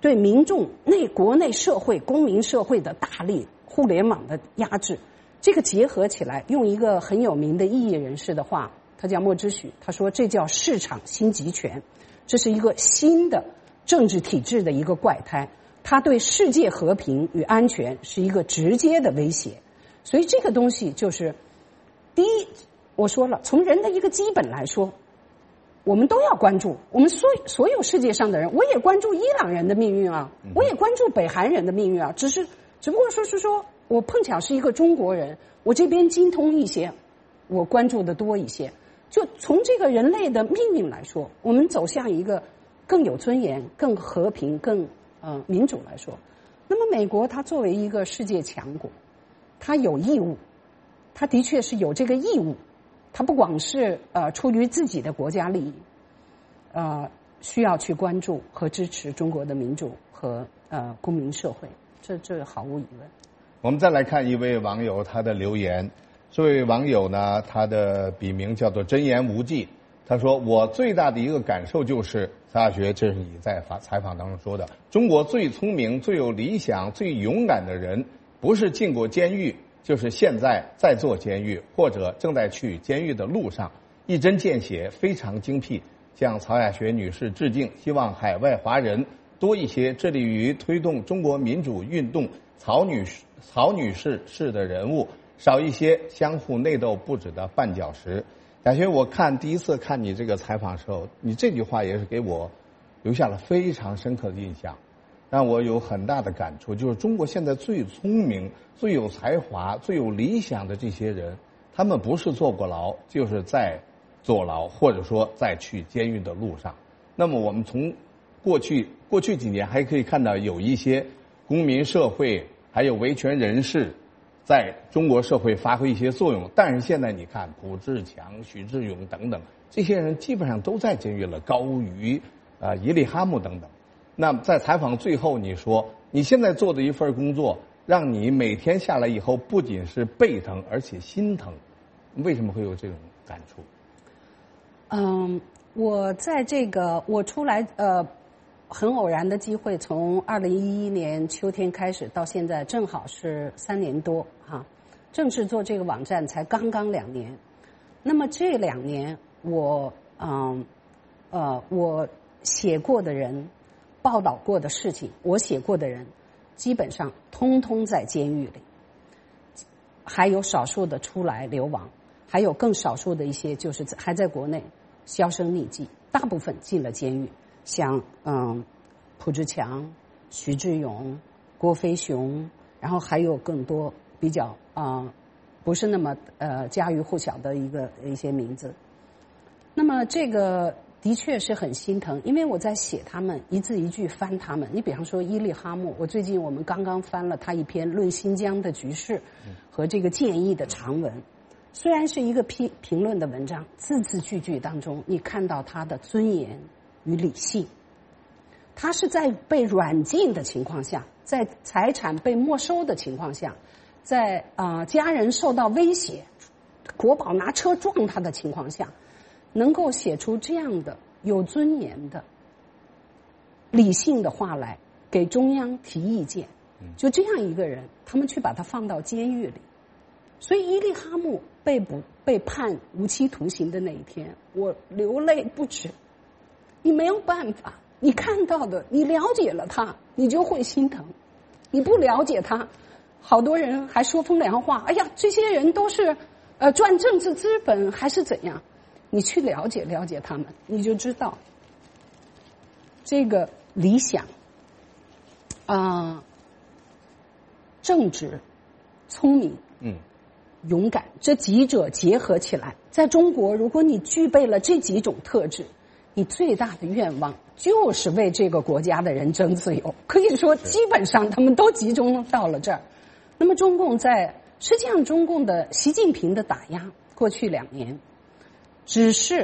对民众内国内社会公民社会的大力互联网的压制，这个结合起来，用一个很有名的异议人士的话，他叫莫之许，他说这叫市场新集权，这是一个新的政治体制的一个怪胎，它对世界和平与安全是一个直接的威胁。所以这个东西就是第一，我说了，从人的一个基本来说，我们都要关注，我们所所有世界上的人，我也关注伊朗人的命运啊，我也关注北韩人的命运啊，只是只不过说是说我碰巧是一个中国人，我这边精通一些，我关注的多一些。就从这个人类的命运来说，我们走向一个更有尊严、更和平、更呃民主来说，那么美国它作为一个世界强国，它有义务，它的确是有这个义务，它不光是呃出于自己的国家利益，呃需要去关注和支持中国的民主和呃公民社会，这这毫无疑问。 我们再来看一位网友他的留言。这位网友呢，他的笔名叫做真言无忌。他说：“我最大的一个感受就是，曹亚学，这是你在采访当中说的，中国最聪明、最有理想、最勇敢的人，不是进过监狱，就是现在在做监狱，或者正在去监狱的路上。一针见血，非常精辟，向曹亚学女士致敬。希望海外华人多一些致力于推动中国民主运动曹女曹女士式的人物。”少一些相互内斗不止的绊脚石。亚学，我看第一次看你这个采访的时候，你这句话也是给我留下了非常深刻的印象，让我有很大的感触。就是中国现在最聪明、最有才华、最有理想的这些人，他们不是坐过牢，就是在坐牢，或者说在去监狱的路上。那么我们从过去过去几年还可以看到有一些公民社会还有维权人士在中国社会发挥一些作用，但是现在你看卜志强、许志勇等等这些人基本上都在监狱了，高瑜、啊、呃、伊利哈木等等。那在采访最后你说，你现在做的一份工作，让你每天下来以后不仅是背疼，而且心疼，为什么会有这种感触？ 嗯，我在这个我出来呃。很偶然的机会，从二零一一年秋天开始到现在，正好是三年多哈。正式做这个网站才刚刚两年。那么这两年，我嗯呃我写过的人、报道过的事情，我写过的人，基本上通通在监狱里，还有少数的出来流亡，还有更少数的一些就是还在国内销声匿迹，大部分进了监狱。像嗯，卜志强、徐志勇、郭飞雄，然后还有更多比较啊、呃，不是那么呃家喻户晓的一个一些名字。那么这个的确是很心疼，因为我在写他们一字一句翻他们。你比方说伊利哈木，我最近我们刚刚翻了他一篇《论新疆的局势》和这个建议的长文，虽然是一个批评论的文章，字字句句当中你看到他的尊严与理性，他是在被软禁的情况下，在财产被没收的情况下，在啊、呃、家人受到威胁，国保拿车撞他的情况下，能够写出这样的有尊严的理性的话来给中央提意见，就这样一个人，他们去把他放到监狱里。所以伊利哈木被捕被判无期徒刑的那一天，我流泪不止。你没有办法，你看到的，你了解了他，你就会心疼；你不了解他，好多人还说风凉话。哎呀，这些人都是呃赚政治资本还是怎样？你去了解了解他们，你就知道这个理想啊、呃、正直、聪明、嗯、勇敢这几者结合起来，在中国，如果你具备了这几种特质，你最大的愿望就是为这个国家的人争自由。可以说，基本上他们都集中到了这儿。那么，中共在实际上，中共的习近平的打压，过去两年只是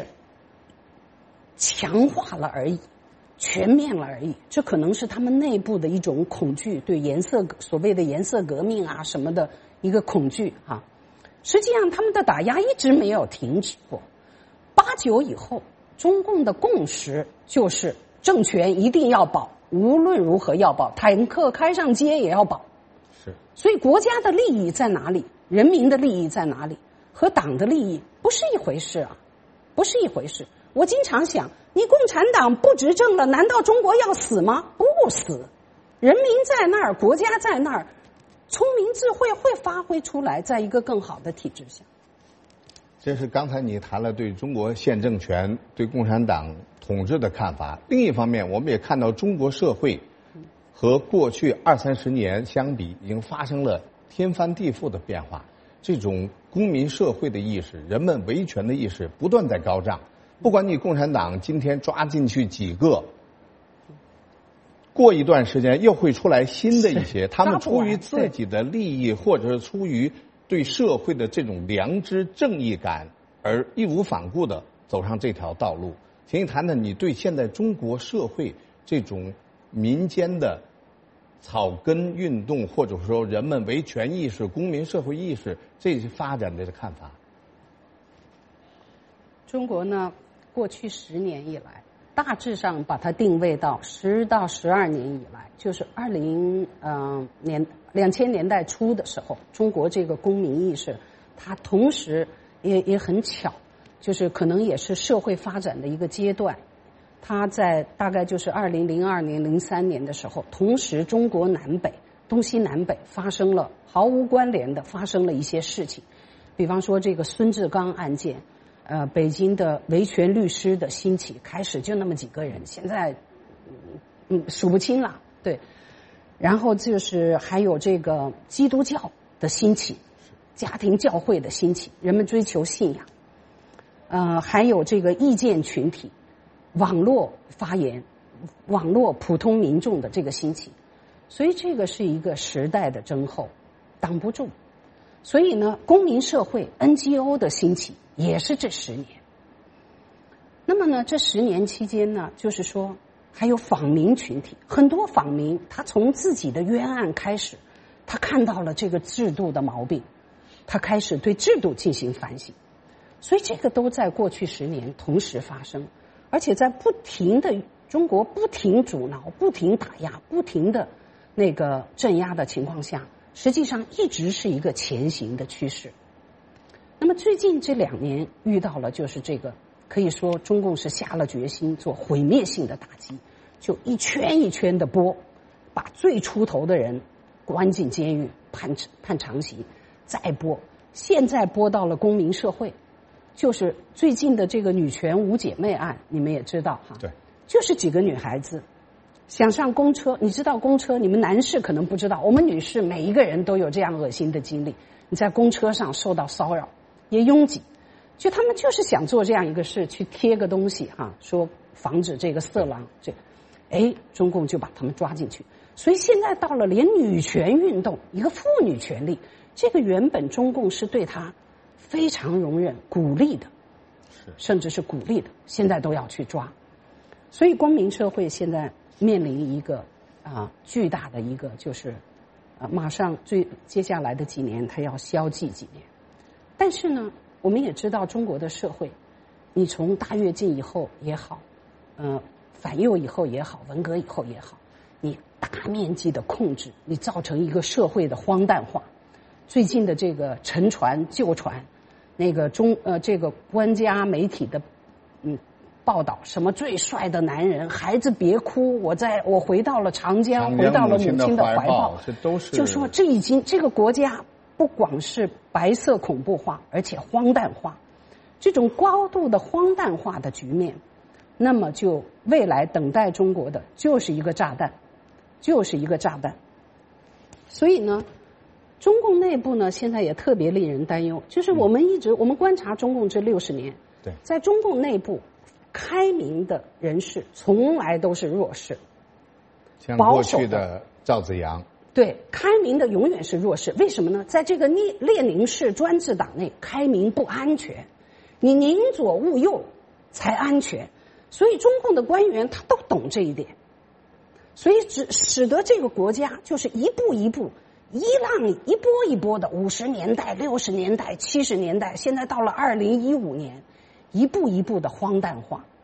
强化了而已，全面了而已。这可能是他们内部的一种恐惧，对颜色所谓的颜色革命啊什么的一个恐惧啊。实际上，他们的打压一直没有停止过。八九以后，中共的共识就是政权一定要保， 无论如何要保，坦克开上街也要保。 是。 所以国家的利益在哪里？人民的利益在哪里？和党的利益不是一回事啊，不是一回事。我经常想，你共产党不执政了，难道中国要死吗？不死，人民在那儿，国家在那儿，聪明智慧会发挥出来，在一个更好的体制下。 这是刚才你谈了对中国现政权、对共产党统治的看法。另一方面，我们也看到中国社会和过去二三十年相比，已经发生了天翻地覆的变化。这种公民社会的意识、人们维权的意识不断在高涨。不管你共产党今天抓进去几个，过一段时间又会出来新的一些，他们出于自己的利益，或者是出于对社会的这种良知正义感而义无反顾的走上这条道路。请你谈谈你对现在中国社会这种民间的草根运动，或者说人们维权意识、公民社会意识这些发展的看法。 中国呢，过去十年以来，大致上把它定位到十到十二年以来，就是二零嗯年两千年代初的时候，中国这个公民意识，它同时也也很巧，就是可能也是社会发展的一个阶段。它在大概就是二零零二年、零三年的时候，同时中国南北、东西南北发生了毫无关联的发生了一些事情，比方说这个孙志刚案件，呃，北京的维权律师的兴起，开始就那么几个人，现在嗯数不清了，对。然后就是还有这个基督教的兴起，家庭教会的兴起，人们追求信仰，呃，还有这个意见群体。网络发言，网络普通民众的这个兴起，所以这个是一个时代的征候，挡不住。所以呢，公民社会 N G O 的兴起也是这十年。那么呢，这十年期间呢，就是说还有访民群体，很多访民他从自己的冤案开始，他看到了这个制度的毛病，他开始对制度进行反省。所以这个都在过去十年同时发生。而且在不停的中国不停阻挠、不停打压、不停的那个镇压的情况下，实际上一直是一个前行的趋势。那么最近这两年遇到了就是这个，可以说中共是下了决心做毁灭性的打击，就一圈一圈的拨，把最出头的人关进监狱判判长刑，再拨，现在拨到了公民社会。就是最近的这个女权五姐妹案，你们也知道哈， 对， 就是几个女孩子想上公车，你知道公车，你们男士可能不知道，我们女士每一个人都有这样恶心的经历，你在公车上受到骚扰，也拥挤，就他们就是想做这样一个事，去贴个东西哈，说防止这个色狼，这，哎，中共就把他们抓进去，所以现在到了连女权运动，一个妇女权利，这个原本中共是对他非常容忍、鼓励的，甚至是鼓励的，现在都要去抓。所以公民社会现在面临一个啊巨大的一个，就是啊马上最接下来的几年，它要消寂几年。但是呢，我们也知道中国的社会，你从大跃进以后也好，呃反右以后也好，文革以后也好，你大面积的控制，你造成一个社会的荒诞化。最近的这个沉船、旧船。那个中呃，这个官家媒体的嗯报道，什么最帅的男人，孩子别哭，我在我回到了长江，回到了母亲的怀抱， 这都是就说这已经这个国家不光是白色恐怖化，而且荒诞化，这种高度的荒诞化的局面，那么就未来等待中国的就是一个炸弹，就是一个炸弹。所以呢。中共内部呢，现在也特别令人担忧。就是我们一直、嗯、我们观察中共这六十年， 对， 在中共内部，开明的人士从来都是弱势， 像过去的赵紫阳， 对，开明的永远是弱势。为什么呢？在这个列列宁式专制党内，开明不安全，你宁左勿右才安全。所以中共的官员他都懂这一点，所以只使得这个国家就是一步一步。一浪一波一波的，五十年代、六十年代、七十年代，现在到了二零一五年，一步一步的荒诞化。嗯，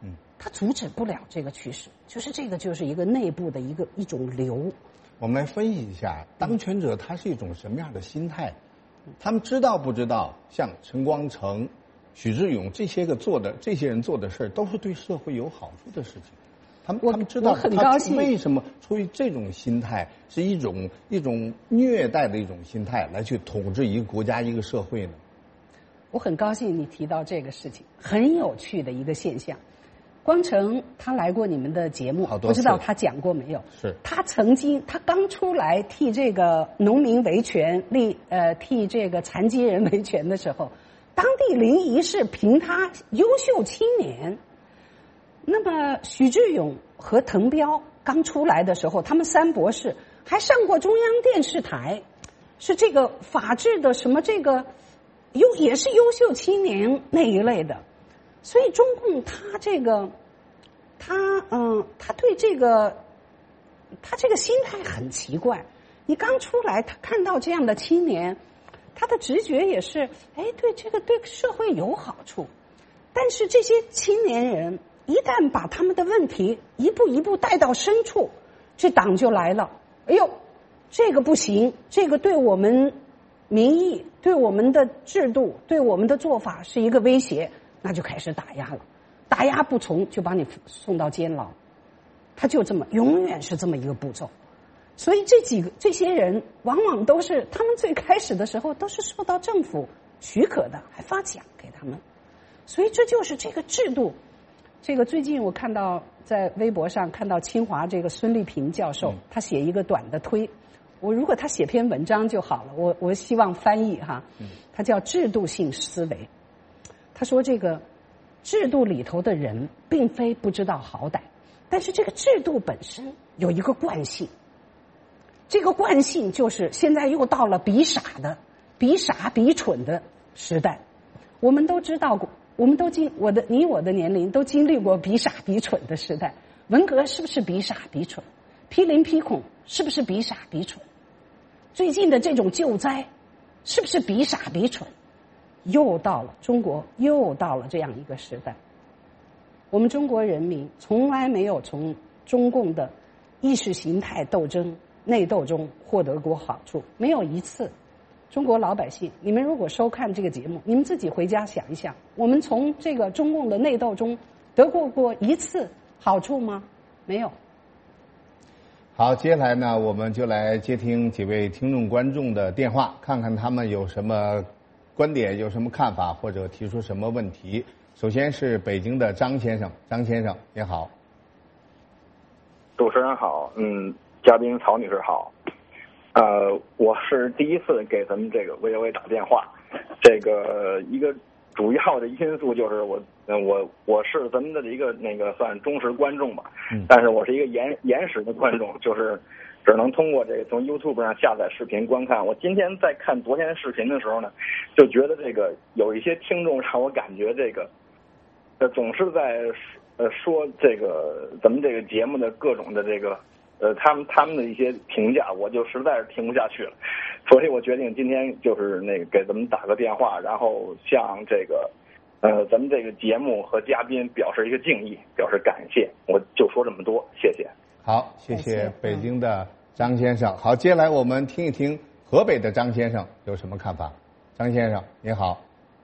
它阻止不了这个趋势，就是这个就是一个内部的一个一种流。 我们来分析一下，当权者他是一种什么样的心态？他们知道不知道？像陈光诚、许志永这些个做的这些人做的事儿，都是对社会有好处的事情。他们他们知道， 我很高兴。 为什么出于这种心态，是一种一种虐待的一种心态来去统治一个国家一个社会呢？ 我很高兴你提到这个事情，很有趣的一个现象。光诚他来过你们的节目，不知道他讲过没有？ 是。 他曾经他刚出来替这个农民维权，立呃替这个残疾人维权的时候，当地临沂市评他优秀青年。那么许志永和滕彪刚出来的时候，他们三博士还上过中央电视台，是这个法治的什么这个优也是优秀青年那一类的。所以中共他这个，他嗯，他对这个，他这个心态很奇怪。你刚出来，他看到这样的青年，他的直觉也是，哎，对这个对社会有好处。但是这些青年人一旦把他们的问题一步一步带到深处，这党就来了。哎呦，这个不行，这个对我们民意、对我们的制度、对我们的做法是一个威胁。那就开始打压了，打压不从就把你送到监牢，他就这么永远是这么一个步骤。所以这几个这些人往往都是他们最开始的时候都是受到政府许可的，还发奖给他们。所以这就是这个制度。这个最近我看到在微博上看到清华这个孙立平教授，他写一个短的推，我如果他写篇文章就好了，我我希望翻译哈，他叫制度性思维。他说这个制度里头的人并非不知道好歹，但是这个制度本身有一个惯性，这个惯性就是现在又到了比傻的比傻比蠢的时代。我们都知道过，我们都经我的你我的年龄都经历过比傻比蠢的时代。文革是不是比傻比蠢？批林批孔是不是比傻比蠢？最近的这种救灾是不是比傻比蠢？又到了中国，又到了这样一个时代。我们中国人民从来没有从中共的意识形态斗争、内斗中获得过好处，没有一次。中国老百姓，你们如果收看这个节目，你们自己回家想一想，我们从这个中共的内斗中得过过一次好处吗？没有。 好，接下来呢，我们就来接听几位听众观众的电话，看看他们有什么观点，有什么看法，或者提出什么问题。首先是北京的张先生，张先生你好。 主持人好，嗯，嘉宾曹女士好。呃，我是第一次给咱们这个 V O A 打电话，这个一个主要的因素就是我，我我是咱们的一个那个算忠实观众吧，嗯，但是我是一个延延时的观众，就是只能通过这个从 YouTube 上下载视频观看。我今天在看昨天的视频的时候呢，就觉得这个有一些听众让我感觉这个，呃，总是在呃说这个咱们这个节目的各种的这个。呃，他们他们的一些评价，我就实在是听不下去了，所以我决定今天就是那个给咱们打个电话，然后向这个呃咱们这个节目和嘉宾表示一个敬意，表示感谢。我就说这么多，谢谢。 好，谢谢北京的张先生。好，接下来我们听一听河北的张先生有什么看法。张先生，你好。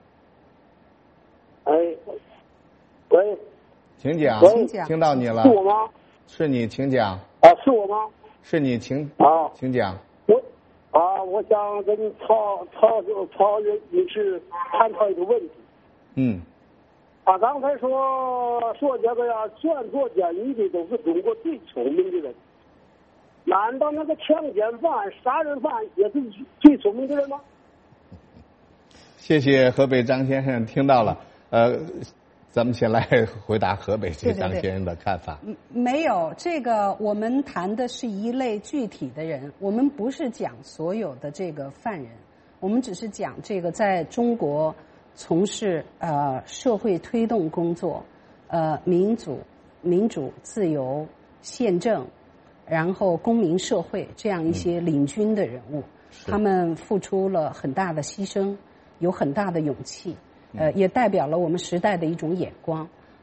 哎，喂， 请讲，听到你了。 是我吗？ 是你，请讲。 啊，是我吗？ 是你，请啊， 请讲。 我啊，我想跟曹曹曹女士探讨一个问题。 嗯。 他刚才说说这个呀，选做监狱的都是中国最聪明的人，难道那个强奸犯、杀人犯也是最聪明的人吗？ 谢谢河北张先生，听到了。呃。咱们先来回答河北这张先生的看法。 对对对，没有，这个我们谈的是一类具体的人，我们不是讲所有的这个犯人，我们只是讲这个在中国从事呃社会推动工作、呃民主、民主、自由、宪政，然后公民社会这样一些领军的人物，嗯、他们付出了很大的牺牲，有很大的勇气。呃，也代表了我们时代的一种眼光。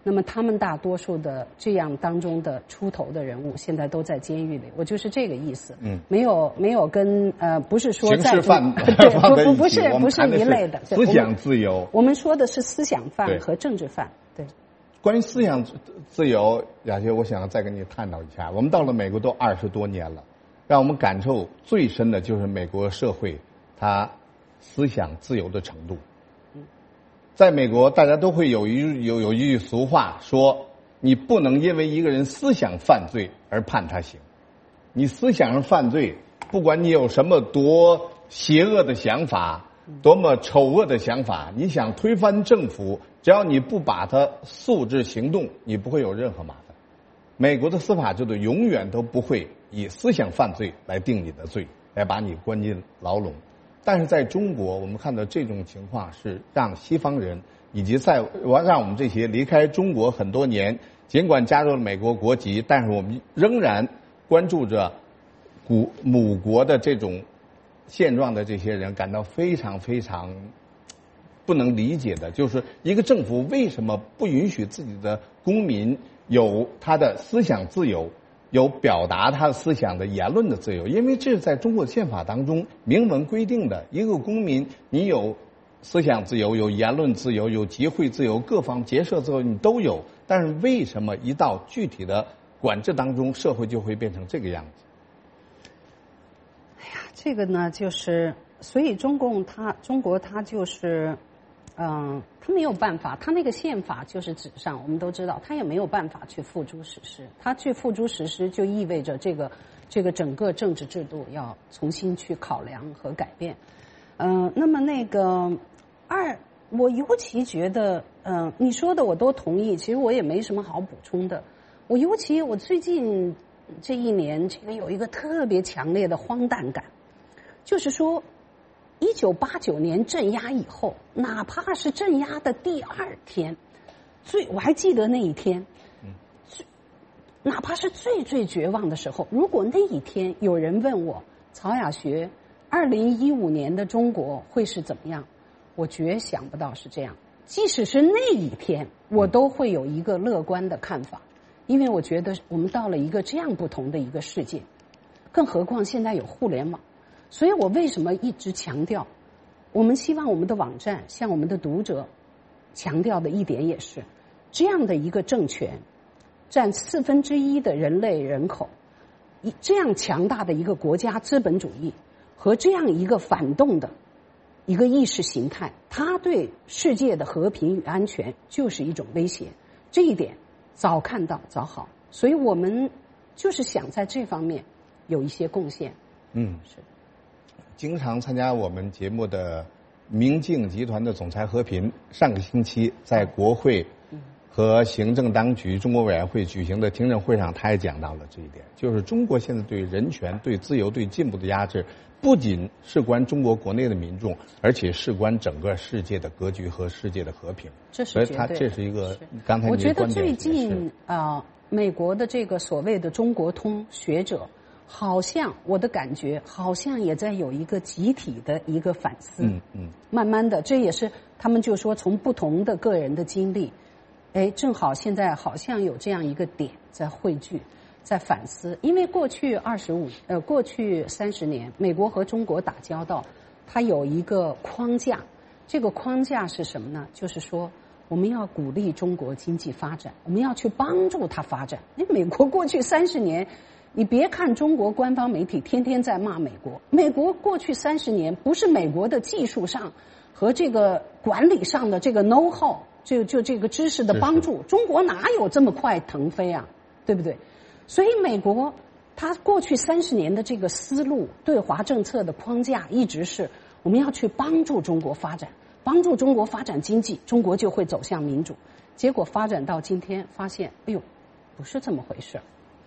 那么他们大多数的这样当中的出头的人物，现在都在监狱里。我就是这个意思。嗯，没有没有跟呃，不是说刑事犯对，不不不是不是一类的。 思想自由。 我们说的是思想犯和政治犯。对。 关于思想自由，雅学，我想再跟你探讨一下。我们到了美国都二十多年了，让我们感受最深的就是美国社会它思想自由的程度。在美国，大家都会有一有有一句俗话说：你不能因为一个人思想犯罪而判他刑。你思想上犯罪，不管你有什么多邪恶的想法，多么丑恶的想法，你想推翻政府，只要你不把它诉之行动，你不会有任何麻烦。美国的司法制度永远都不会以思想犯罪来定你的罪，来把你关进牢笼。但是在中国，我们看到这种情况是让西方人以及在让我们这些离开中国很多年，尽管加入了美国国籍，但是我们仍然关注着母母国的这种现状的这些人，感到非常非常不能理解的，就是一个政府为什么不允许自己的公民有他的思想自由，有表达他思想的言论的自由？因为这是在中国宪法当中明文规定的，一个公民你有思想自由，有言论自由，有集会自由，各方结社自由你都有，但是为什么一到具体的管制当中，社会就会变成这个样子？ 哎呀，这个呢，就是所以中共它中国它就是嗯，他没有办法，他那个宪法就是纸上，我们都知道，他也没有办法去付诸实施。他去付诸实施，就意味着这个这个整个政治制度要重新去考量和改变。嗯、呃，那么那个二，我尤其觉得，嗯、呃，你说的我都同意，其实我也没什么好补充的。我尤其我最近这一年，这个有一个特别强烈的荒诞感，就是说。一九八九年镇压以后，哪怕是镇压的第二天，最我还记得那一天，最哪怕是最最绝望的时候，如果那一天有人问我曹雅学，二零一五年的中国会是怎么样，我绝想不到是这样。即使是那一天，我都会有一个乐观的看法，因为我觉得我们到了一个这样不同的一个世界，更何况现在有互联网。所以我为什么一直强调，我们希望我们的网站向我们的读者强调的一点也是，这样的一个政权占四分之一的人类人口，这样强大的一个国家资本主义和这样一个反动的一个意识形态，它对世界的和平与安全就是一种威胁。这一点早看到早好，所以我们就是想在这方面有一些贡献。 嗯，是。经常参加我们节目的明镜集团的总裁和平，上个星期在国会和行政当局中国委员会举行的听证会上，他也讲到了这一点，就是中国现在对人权、对自由、对进步的压制，不仅事关中国国内的民众，而且事关整个世界的格局和世界的和平。 这是绝对的。 所以他这是一个刚才你的观点。 我觉得最近啊、呃，美国的这个所谓的中国通学者。好像我的感觉，好像也在有一个集体的一个反思。 嗯嗯。 慢慢的，这也是他们就说从不同的个人的经历，哎，正好现在好像有这样一个点在汇聚，在反思。因为过去二十五呃，过去三十年，美国和中国打交道，它有一个框架。这个框架是什么呢？就是说，我们要鼓励中国经济发展，我们要去帮助它发展。因为美国过去三十年。你别看中国官方媒体天天在骂美国，美国过去三十年不是美国的技术上和这个管理上的这个 know how， 就就这个知识的帮助，中国哪有这么快腾飞啊？对不对？所以美国它过去三十年的这个思路，对华政策的框架一直是我们要去帮助中国发展，帮助中国发展经济，中国就会走向民主。结果发展到今天，发现哎呦，不是这么回事。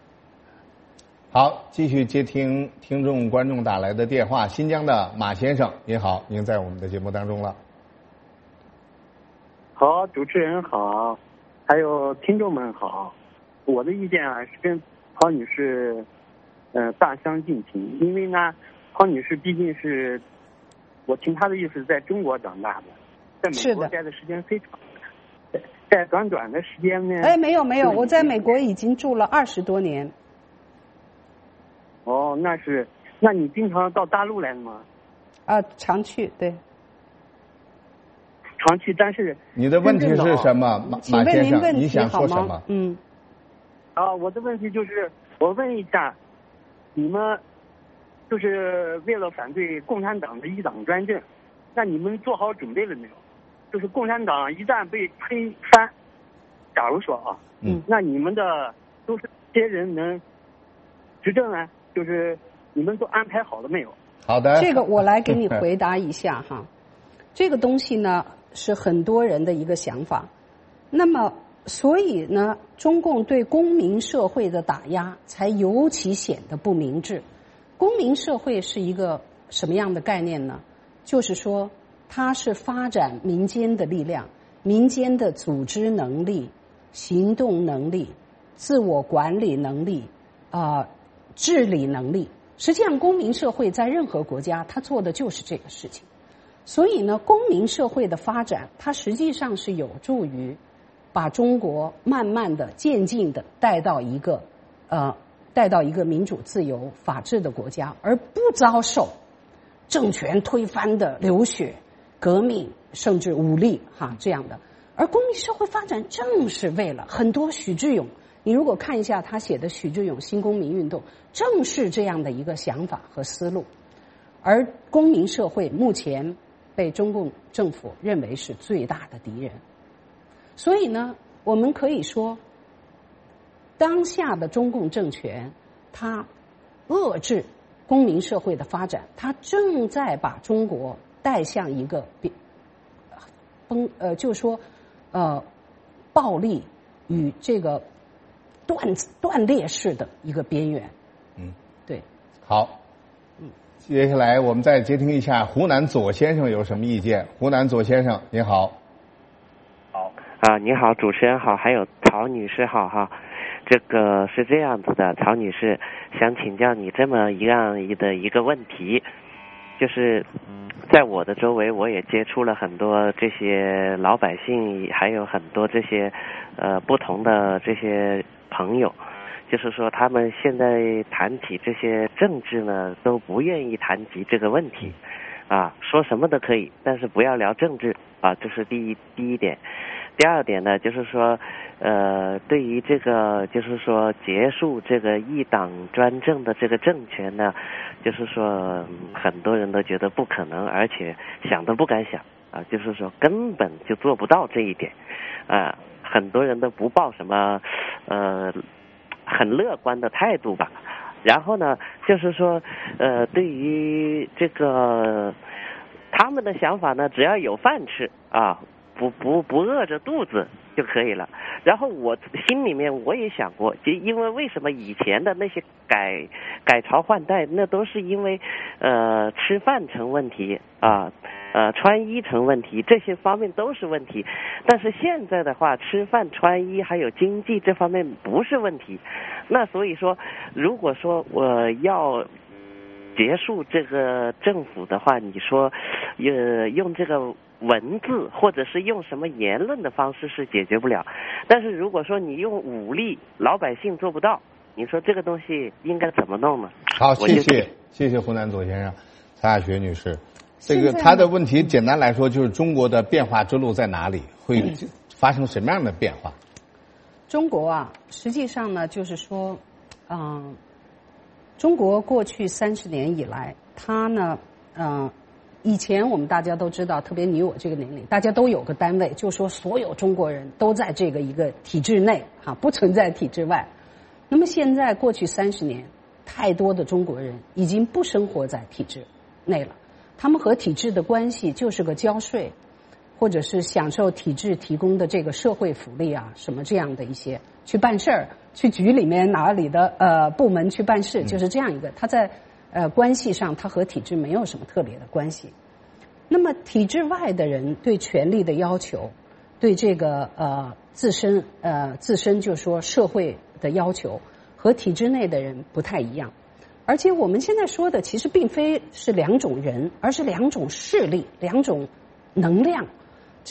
好，继续接听听众观众打来的电话。新疆的马先生，您好，您在我们的节目当中了。 好，主持人好，还有听众们好。我的意见啊是跟曹女士呃大相径庭，因为呢，曹女士毕竟是我听她的意思，在中国长大的，在美国待的时间非常长。 在短短的时间呢？ 哎，没有没有，我在美国已经住了二十多年。 哦，那是，那你经常到大陆来吗？ 啊，常去，对。 常去，但是你的问题是什么，马马先生？你想说什么？ 嗯。 啊，我的问题就是，我问一下，你们就是为了反对共产党的一党专政，那你们做好准备了没有？就是共产党一旦被推翻，假如说啊， 嗯， 那你们的都是这些人能执政呢？就是你们都安排好了没有？ 好的， 这个我来给你回答一下哈。这个东西呢是很多人的一个想法，那么所以呢，中共对公民社会的打压才尤其显得不明智。公民社会是一个什么样的概念呢？就是说，它是发展民间的力量、民间的组织能力、行动能力、自我管理能力、啊、呃、治理能力。实际上，公民社会在任何国家，它做的就是这个事情。所以呢，公民社会的发展，它实际上是有助于把中国慢慢的、渐进的带到一个呃，带到一个民主、自由、法治的国家，而不遭受政权推翻的流血、革命甚至武力哈这样的。而公民社会发展正是为了很多许志永，你如果看一下他写的许志永新公民运动，正是这样的一个想法和思路。而公民社会目前被中共政府认为是最大的敌人，所以呢，我们可以说，当下的中共政权，它遏制公民社会的发展，它正在把中国带向一个崩呃，就是说呃，暴力与这个断断裂式的一个边缘。 嗯， 对。 好。接下来我们再接听一下湖南左先生有什么意见。湖南左先生你好。 好啊，你好，主持人好，还有曹女士好哈。这个是这样子的，曹女士想请教你这么一样的一个问题，就是在我的周围，我也接触了很多这些老百姓，还有很多这些呃不同的这些朋友。就是说，他们现在谈起这些政治呢，都不愿意谈及这个问题，啊，说什么都可以，但是不要聊政治啊，这是第一第一点。第二点呢，就是说，呃，对于这个，就是说结束这个一党专政的这个政权呢，就是说很多人都觉得不可能，而且想都不敢想啊，就是说根本就做不到这一点，啊，很多人都不抱什么，呃。很乐观的态度吧，然后呢，就是说，呃，对于这个他们的想法呢，只要有饭吃啊，不不不饿着肚子就可以了。然后我心里面我也想过，就因为为什么以前的那些改改朝换代，那都是因为呃吃饭成问题啊。呃，穿衣成问题，这些方面都是问题。但是现在的话，吃饭、穿衣还有经济这方面不是问题。那所以说，如果说我要结束这个政府的话，你说，呃，用这个文字或者是用什么言论的方式是解决不了。但是如果说你用武力，老百姓做不到，你说这个东西应该怎么弄呢？ 好，谢谢，谢谢湖南左先生，曹亚学女士。这个他的问题简单来说就是中国的变化之路在哪里，会发生什么样的变化？ 中国啊，实际上呢，就是说，嗯，中国过去三十年以来，它呢，嗯，以前我们大家都知道，特别你我这个年龄，大家都有个单位，就说所有中国人都在这个一个体制内，哈，不存在体制外。那么现在过去三十年，太多的中国人已经不生活在体制内了。他们和体制的关系就是个交税，或者是享受体制提供的这个社会福利啊，什么这样的一些去办事儿，去局里面哪里的呃部门去办事，就是这样一个。他在呃关系上，他和体制没有什么特别的关系。那么体制外的人对权力的要求，对这个呃自身呃自身就说社会的要求，和体制内的人不太一样。而且我们现在说的其实并非是两种人，而是两种势力、两种能量。这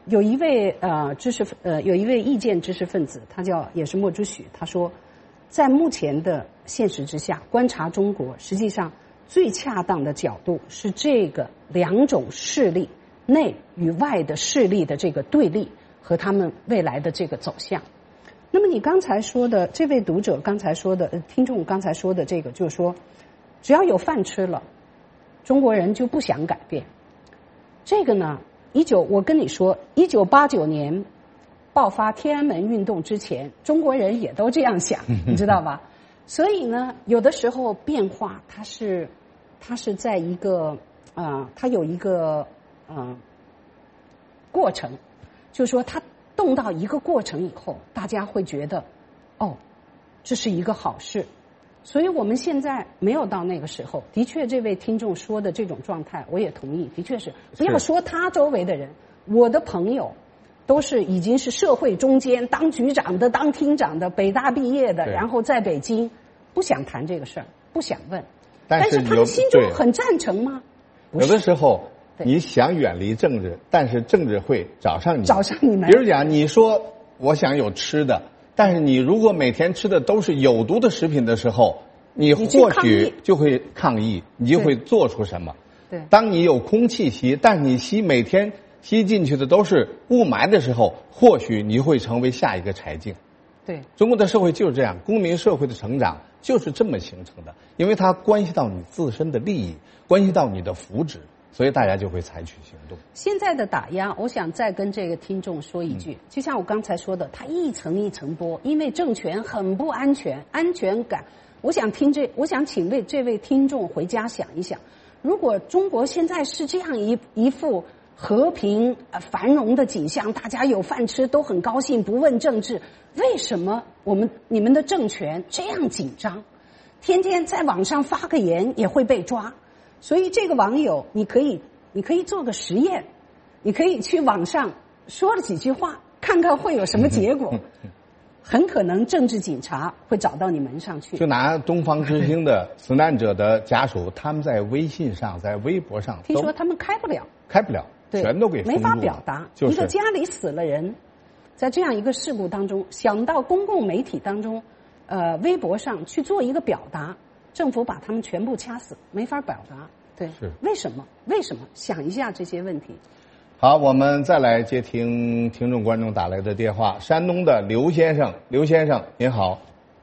有一位呃知识呃有一位意见知识分子，他叫也是莫之许，他说，在目前的现实之下，观察中国，实际上最恰当的角度是这个两种势力内与外的势力的这个对立和他们未来的这个走向。那么你刚才说的这位读者刚才说的、呃、听众刚才说的这个，就是说只要有饭吃了，中国人就不想改变。这个呢，一九我跟你说，一九八九年爆发天安门运动之前，中国人也都这样想，你知道吧？所以呢，有的时候变化它是它是在一个啊、呃，它有一个嗯、呃、过程，就是说它动到一个过程以后，大家会觉得哦，这是一个好事。所以我们现在没有到那个时候。的确，这位听众说的这种状态，我也同意。的确是，不要说他周围的人，我的朋友都是已经是社会中间当局长的、当厅长的、北大毕业的，然后在北京不想谈这个事儿，不想问。 但是他们心中很赞成吗？ 有的时候你想远离政治，但是政治会找上你。 找上你们。 比如讲，你说我想有吃的。但是你如果每天吃的都是有毒的食品的时候，你或许就会抗议，你就会做出什么。 对， 当你有空气吸，但你吸每天吸进去的都是雾霾的时候，或许你会成为下一个柴静。 对， 中国的社会就是这样，公民社会的成长就是这么形成的，因为它关系到你自身的利益，关系到你的福祉。所以大家就会采取行动。 现在的打压，我想再跟这个听众说一句，嗯、就像我刚才说的，它一层一层剥，因为政权很不安全，安全感。我想听这，我想请为这位听众回家想一想，如果中国现在是这样一一副和平、呃、繁荣的景象，大家有饭吃都很高兴，不问政治，为什么我们你们的政权这样紧张？天天在网上发个言也会被抓。所以这个网友，你可以，你可以做个实验，你可以去网上说了几句话，看看会有什么结果。很可能政治警察会找到你门上去。 就拿东方之星的死难者的家属，他们在微信上、在微博上， 听说他们开不了， 开不了，全都给封住了， 没法表达。 就是、 一个家里死了人，在这样一个事故当中，想到公共媒体当中，呃，微博上去做一个表达。政府把他们全部掐死，没法表达。对， 是为什么？为什么？想一下这些问题。 好，我们再来接听听众观众打来的电话。山东的刘先生，刘先生您好。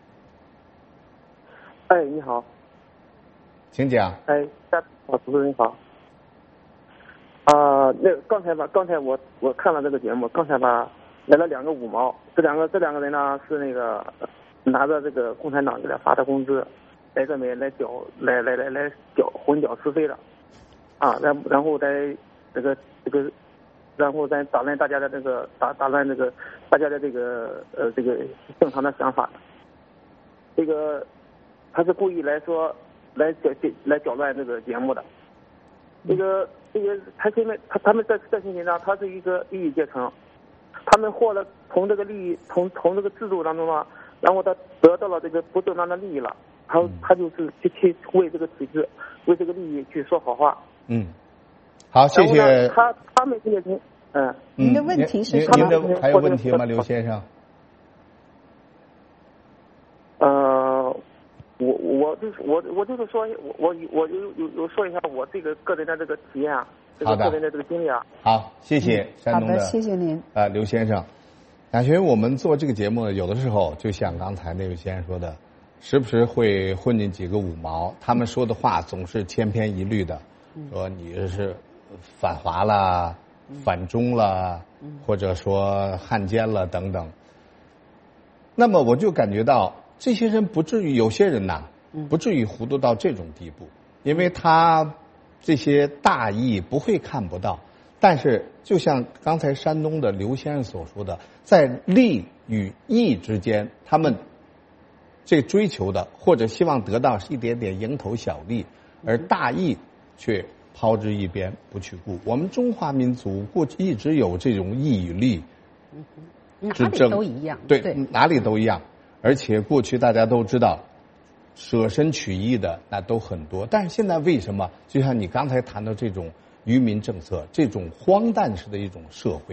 哎，你好。 请讲。 哎，大主持人好。啊、呃，那刚才吧，刚才我我看了这个节目，刚才吧来了两个五毛，这两个这两个人呢是那个。拿着这个共产党给他发的工资，来这边来缴来来来来缴混缴吃费了，啊，然然后再这个这个，然后再打乱大家的这个打打乱这个大家的这个呃这个正常的想法。这个他是故意来说来搅来搅乱这个节目的。这个这个他现在他他们在在信息上，他是一个利益阶层，他们获了从这个利益从从这个制度当中啊。然后他得到了这个不正当的利益了，他他就是去去为这个体制、为这个利益去说好话。 嗯，好，谢谢。 他他们这些人，嗯， 您的问题是什么？ 您的还有问题吗，刘先生？ 呃，我我就是我我就是说我我我有有有说一下我这个个人的这个体验啊，这个个人的这个经历啊。 好，谢谢山东的， 好的，谢谢您。 啊、呃，刘先生。感觉我们做这个节目，有的时候就像刚才那位先生说的，时不时会混进几个五毛，他们说的话总是千篇一律的，说你是反华啦、反中啦，或者说汉奸了等等。那么我就感觉到这些人不至于，有些人呐，不至于糊涂到这种地步，因为他这些大义不会看不到。但是，就像刚才山东的刘先生所说的，在利与义之间，他们这追求的或者希望得到是一点点蝇头小利，而大义却抛之一边不去顾。我们中华民族过去一直有这种义与利之争， 哪里都一样， 对，哪里都一样。而且过去大家都知道，舍身取义的那都很多，但是现在为什么？就像你刚才谈到这种。愚民政策，这种荒诞式的一种社会，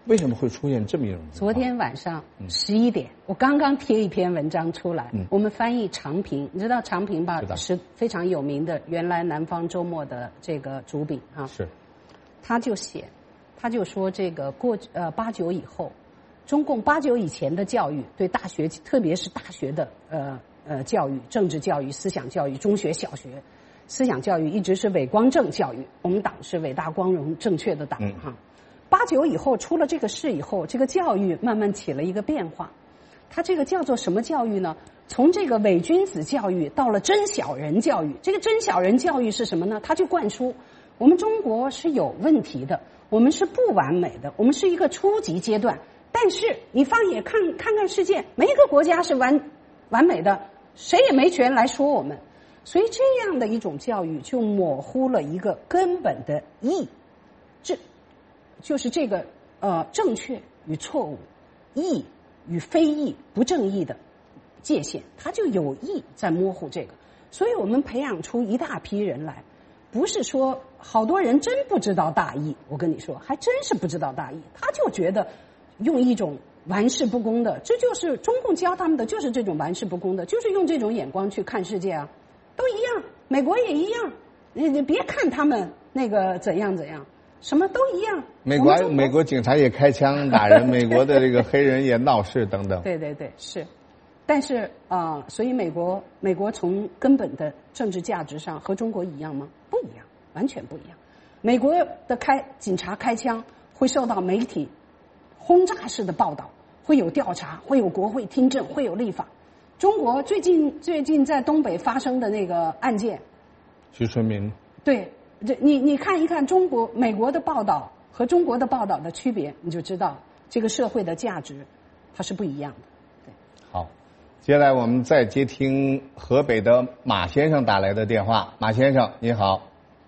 为什么会出现这么一种？ 昨天晚上十一点，我刚刚贴一篇文章出来， 嗯、 我们翻译长平，你知道长平吧？是非常有名的，原来南方周末的这个主笔哈。 是。 他就写，他就说这个过呃八九以后，中共八九以前的教育对大学，特别是大学的呃呃教育、政治教育、思想教育、中学、小学。思想教育一直是伪光正教育，我们党是伟大、光荣、正确的党哈。八九以后出了这个事以后，这个教育慢慢起了一个变化。它这个叫做什么教育呢？从这个伪君子教育到了真小人教育。这个真小人教育是什么呢？它就灌输我们中国是有问题的，我们是不完美的，我们是一个初级阶段。但是你放眼看看看世界，没一个国家是完完美的，谁也没权来说我们。所以这样的一种教育就模糊了一个根本的义，这就是这个呃正确与错误、义与非义、不正义的界限，它就有意在模糊这个。所以我们培养出一大批人来，不是说好多人真不知道大义，我跟你说，还真是不知道大义，他就觉得用一种玩世不恭的，这就是中共教他们的，就是这种玩世不恭的，就是用这种眼光去看世界啊。都一样，美国也一样，你你别看他们那个怎样怎样，什么都一样。 美国美国警察也开枪打人，美国的这个黑人也闹事等等。 对对对，是。但是啊、呃，所以美国美国从根本的政治价值上和中国一样吗？不一样，完全不一样。美国的开警察开枪会受到媒体轰炸式的报道，会有调查，会有国会听证，会有立法。中国最近最近在东北发生的那个案件， 徐春明， 对，这你你看一看中国美国的报道和中国的报道的区别，你就知道这个社会的价值它是不一样的。对， 好，接下来我们再接听河北的马先生打来的电话。马先生，你好。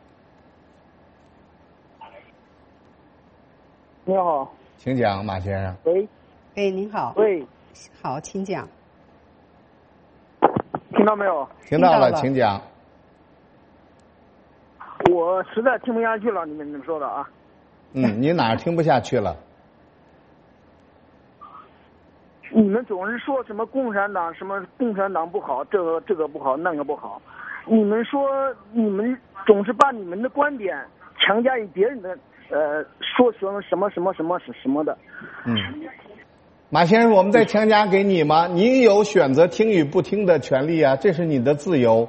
你好， 请讲，马先生。 喂， 哎，您好。 喂， 好，请讲。 听到没有？ 听到了，请讲。 我实在听不下去了，你们你们说的啊。 嗯，你哪儿听不下去了？ 你们总是说什么共产党什么共产党不好，这个这个不好，那个不好。你们说你们总是把你们的观点强加于别人的，呃，说什么什么什么什么什什么的。 嗯。马先生，我们在强加给你吗？你有选择听与不听的权利啊，这是你的自由，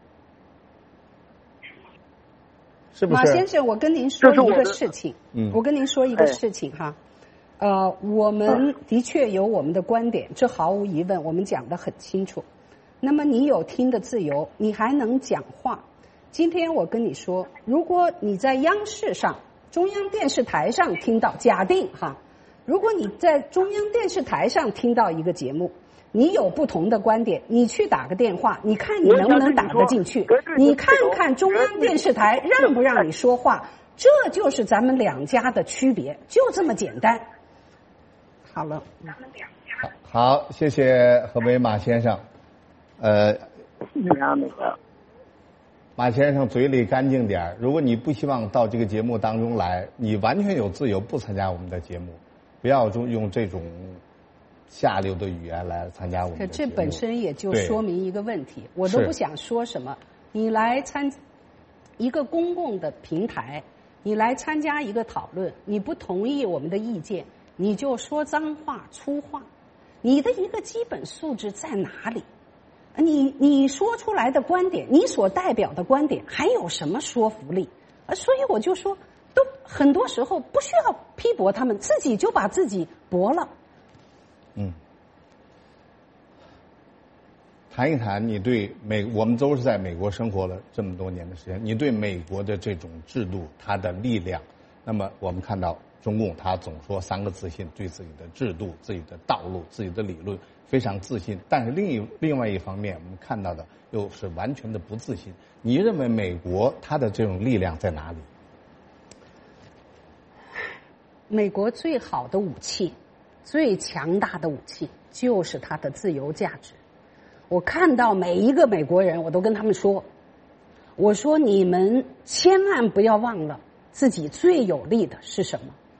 是不是？ 马先生，我跟您说一个事情， 嗯， 我跟您说一个事情哈，呃，我们的确有我们的观点，这毫无疑问，我们讲得很清楚。那么你有听的自由，你还能讲话。今天我跟你说，如果你在央视上、中央电视台上听到，假定哈。如果你在中央电视台上听到一个节目，你有不同的观点，你去打个电话，你看你能不能打得进去？你看看中央电视台让不让你说话，这就是咱们两家的区别，就这么简单。好了， 好，好，谢谢河北马先生。呃，马先生嘴里干净点，如果你不希望到这个节目当中来，你完全有自由不参加我们的节目。不要用这种下流的语言来参加我们的节目。 这本身也就说明一个问题，我都不想说什么。你来参一个公共的平台，你来参加一个讨论，你不同意我们的意见，你就说脏话粗话，你的一个基本素质在哪里？你你说出来的观点，你所代表的观点还有什么说服力？所以我就说。都很多时候不需要批驳他们，自己就把自己驳了。 嗯，谈一谈你对美，我们都是在美国生活了这么多年的时间，你对美国的这种制度、它的力量，那么我们看到中共他总说三个自信，对自己的制度、自己的道路、自己的理论非常自信，但是另一另外一方面，我们看到的又是完全的不自信。你认为美国它的这种力量在哪里？ 美国最好的武器，最强大的武器就是它的自由价值。我看到每一个美国人，我都跟他们说，我说你们千万不要忘了自己最有利的是什么。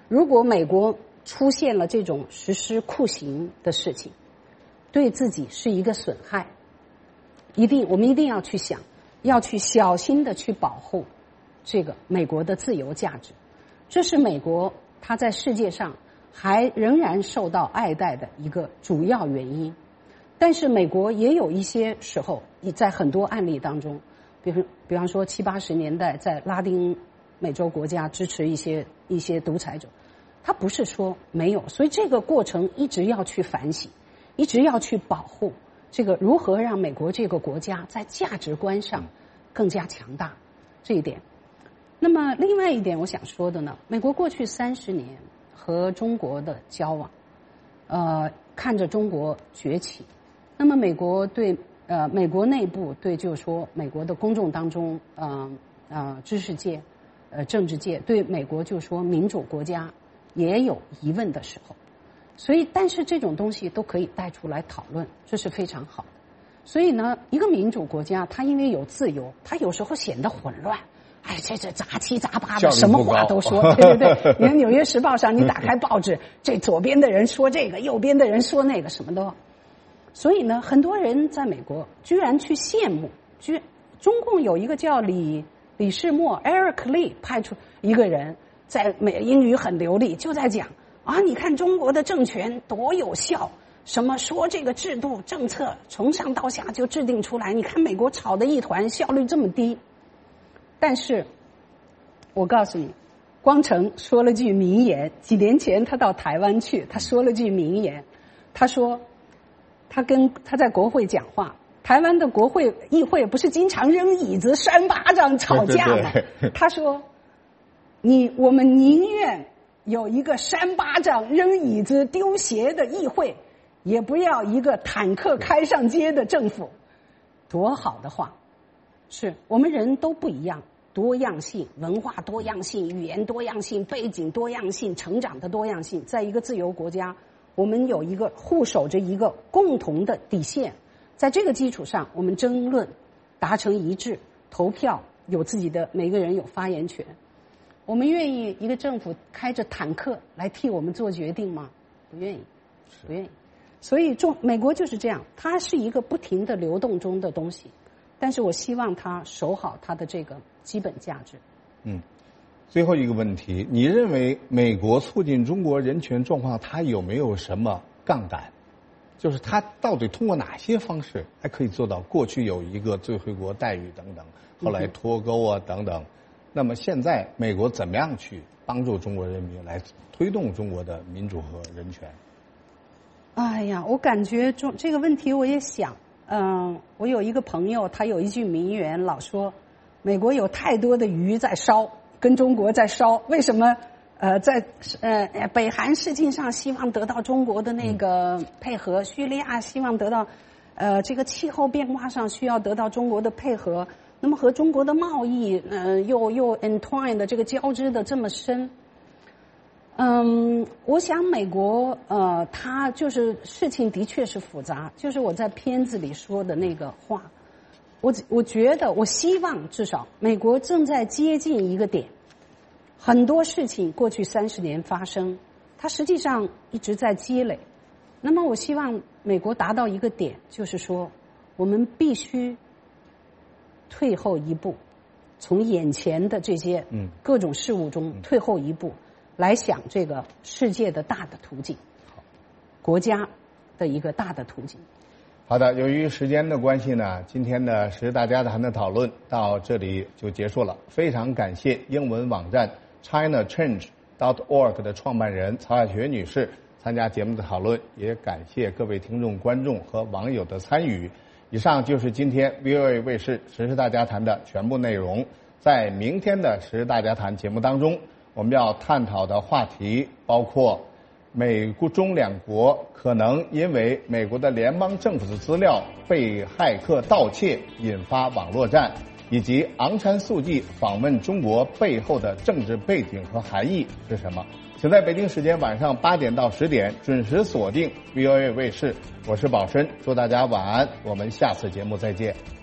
如果美国出现了这种实施酷刑的事情，对自己是一个损害，一定我们一定要去想，要去小心的去保护这个美国的自由价值，这是美国它在世界上还仍然受到爱戴的一个主要原因。但是美国也有一些时候，在很多案例当中，比如比方说七八十年代在拉丁美洲国家支持一些一些独裁者，他不是说没有，所以这个过程一直要去反省，一直要去保护这个如何让美国这个国家在价值观上更加强大这一点。那么另外一点我想说的呢，美国过去三十年和中国的交往，呃，看着中国崛起，那么美国对呃美国内部对就是说美国的公众当中，呃呃知识界、呃政治界对美国就是说民主国家也有疑问的时候，所以但是这种东西都可以带出来讨论，这是非常好的。所以呢，一个民主国家它因为有自由，它有时候显得混乱。哎，这这杂七杂八的，什么话都说，对对对。你看《纽约时报》上，你打开报纸，这左边的人说这个，右边的人说那个，什么都。所以呢，很多人在美国居然去羡慕，居中共有一个叫李李世默 Eric Lee 派出一个人，在美英语很流利，就在讲啊，你看中国的政权多有效，什么说这个制度政策从上到下就制定出来，你看美国吵得一团，效率这么低。但是我告诉你，光成说了句名言，几年前他到台湾去，他说了句名言，他说他跟他在国会讲话，台湾的国会议会不是经常扔椅子扇巴掌吵架吗？对对对，他说你我们宁愿有一个扇巴掌扔椅子丢鞋的议会，也不要一个坦克开上街的政府。多好的话，是我们人都不一样，多样性、文化多样性、语言多样性、背景多样性、成长的多样性，在一个自由国家，我们有一个护守着一个共同的底线，在这个基础上，我们争论达成一致，投票有自己的每个人有发言权。我们愿意一个政府开着坦克来替我们做决定吗？不愿意，不愿意。所以中美国就是这样，它是一个不停的流动中的东西。但是我希望他守好他的这个基本价值。 嗯，最后一个问题，你认为美国促进中国人权状况，它有没有什么杠杆？就是它到底通过哪些方式还可以做到？过去有一个最惠国待遇等等，后来脱钩啊等等。那么现在美国怎么样去帮助中国人民来推动中国的民主和人权？ 哎呀，我感觉中这个问题我也想。嗯，我有一个朋友，他有一句名言，老说美国有太多的鱼在烧，跟中国在烧。为什么？呃，在呃北韩事情上希望得到中国的那个配合，叙利亚希望得到呃这个气候变化上需要得到中国的配合。那么和中国的贸易，呃又又 entwined 的这个交织的这么深。嗯，我想美国呃，它就是事情的确是复杂，就是我在片子里说的那个话，我我觉得我希望至少美国正在接近一个点，很多事情过去三十年发生，它实际上一直在积累。那么我希望美国达到一个点，就是说我们必须退后一步，从眼前的这些各种事物中退后一步。来想这个世界的大的途径，国家的一个大的途径。 好的，由于时间的关系呢，今天的时大家谈的讨论到这里就结束了。非常感谢英文网站 China Change dot org 的创办人曹亚学女士参加节目的讨论，也感谢各位听众、观众和网友的参与。以上就是今天 V O A 卫视时事大家谈的全部内容。在明天的时事大家谈节目当中，我们要探讨的话题包括美中两国可能因为美国的联邦政府的资料被骇客盗窃引发网络战，以及昂山素季访问中国背后的政治背景和含义是什么。请在北京时间晚上八点到十点准时锁定 V O A 卫视，我是宝申，祝大家晚安，我们下次节目再见。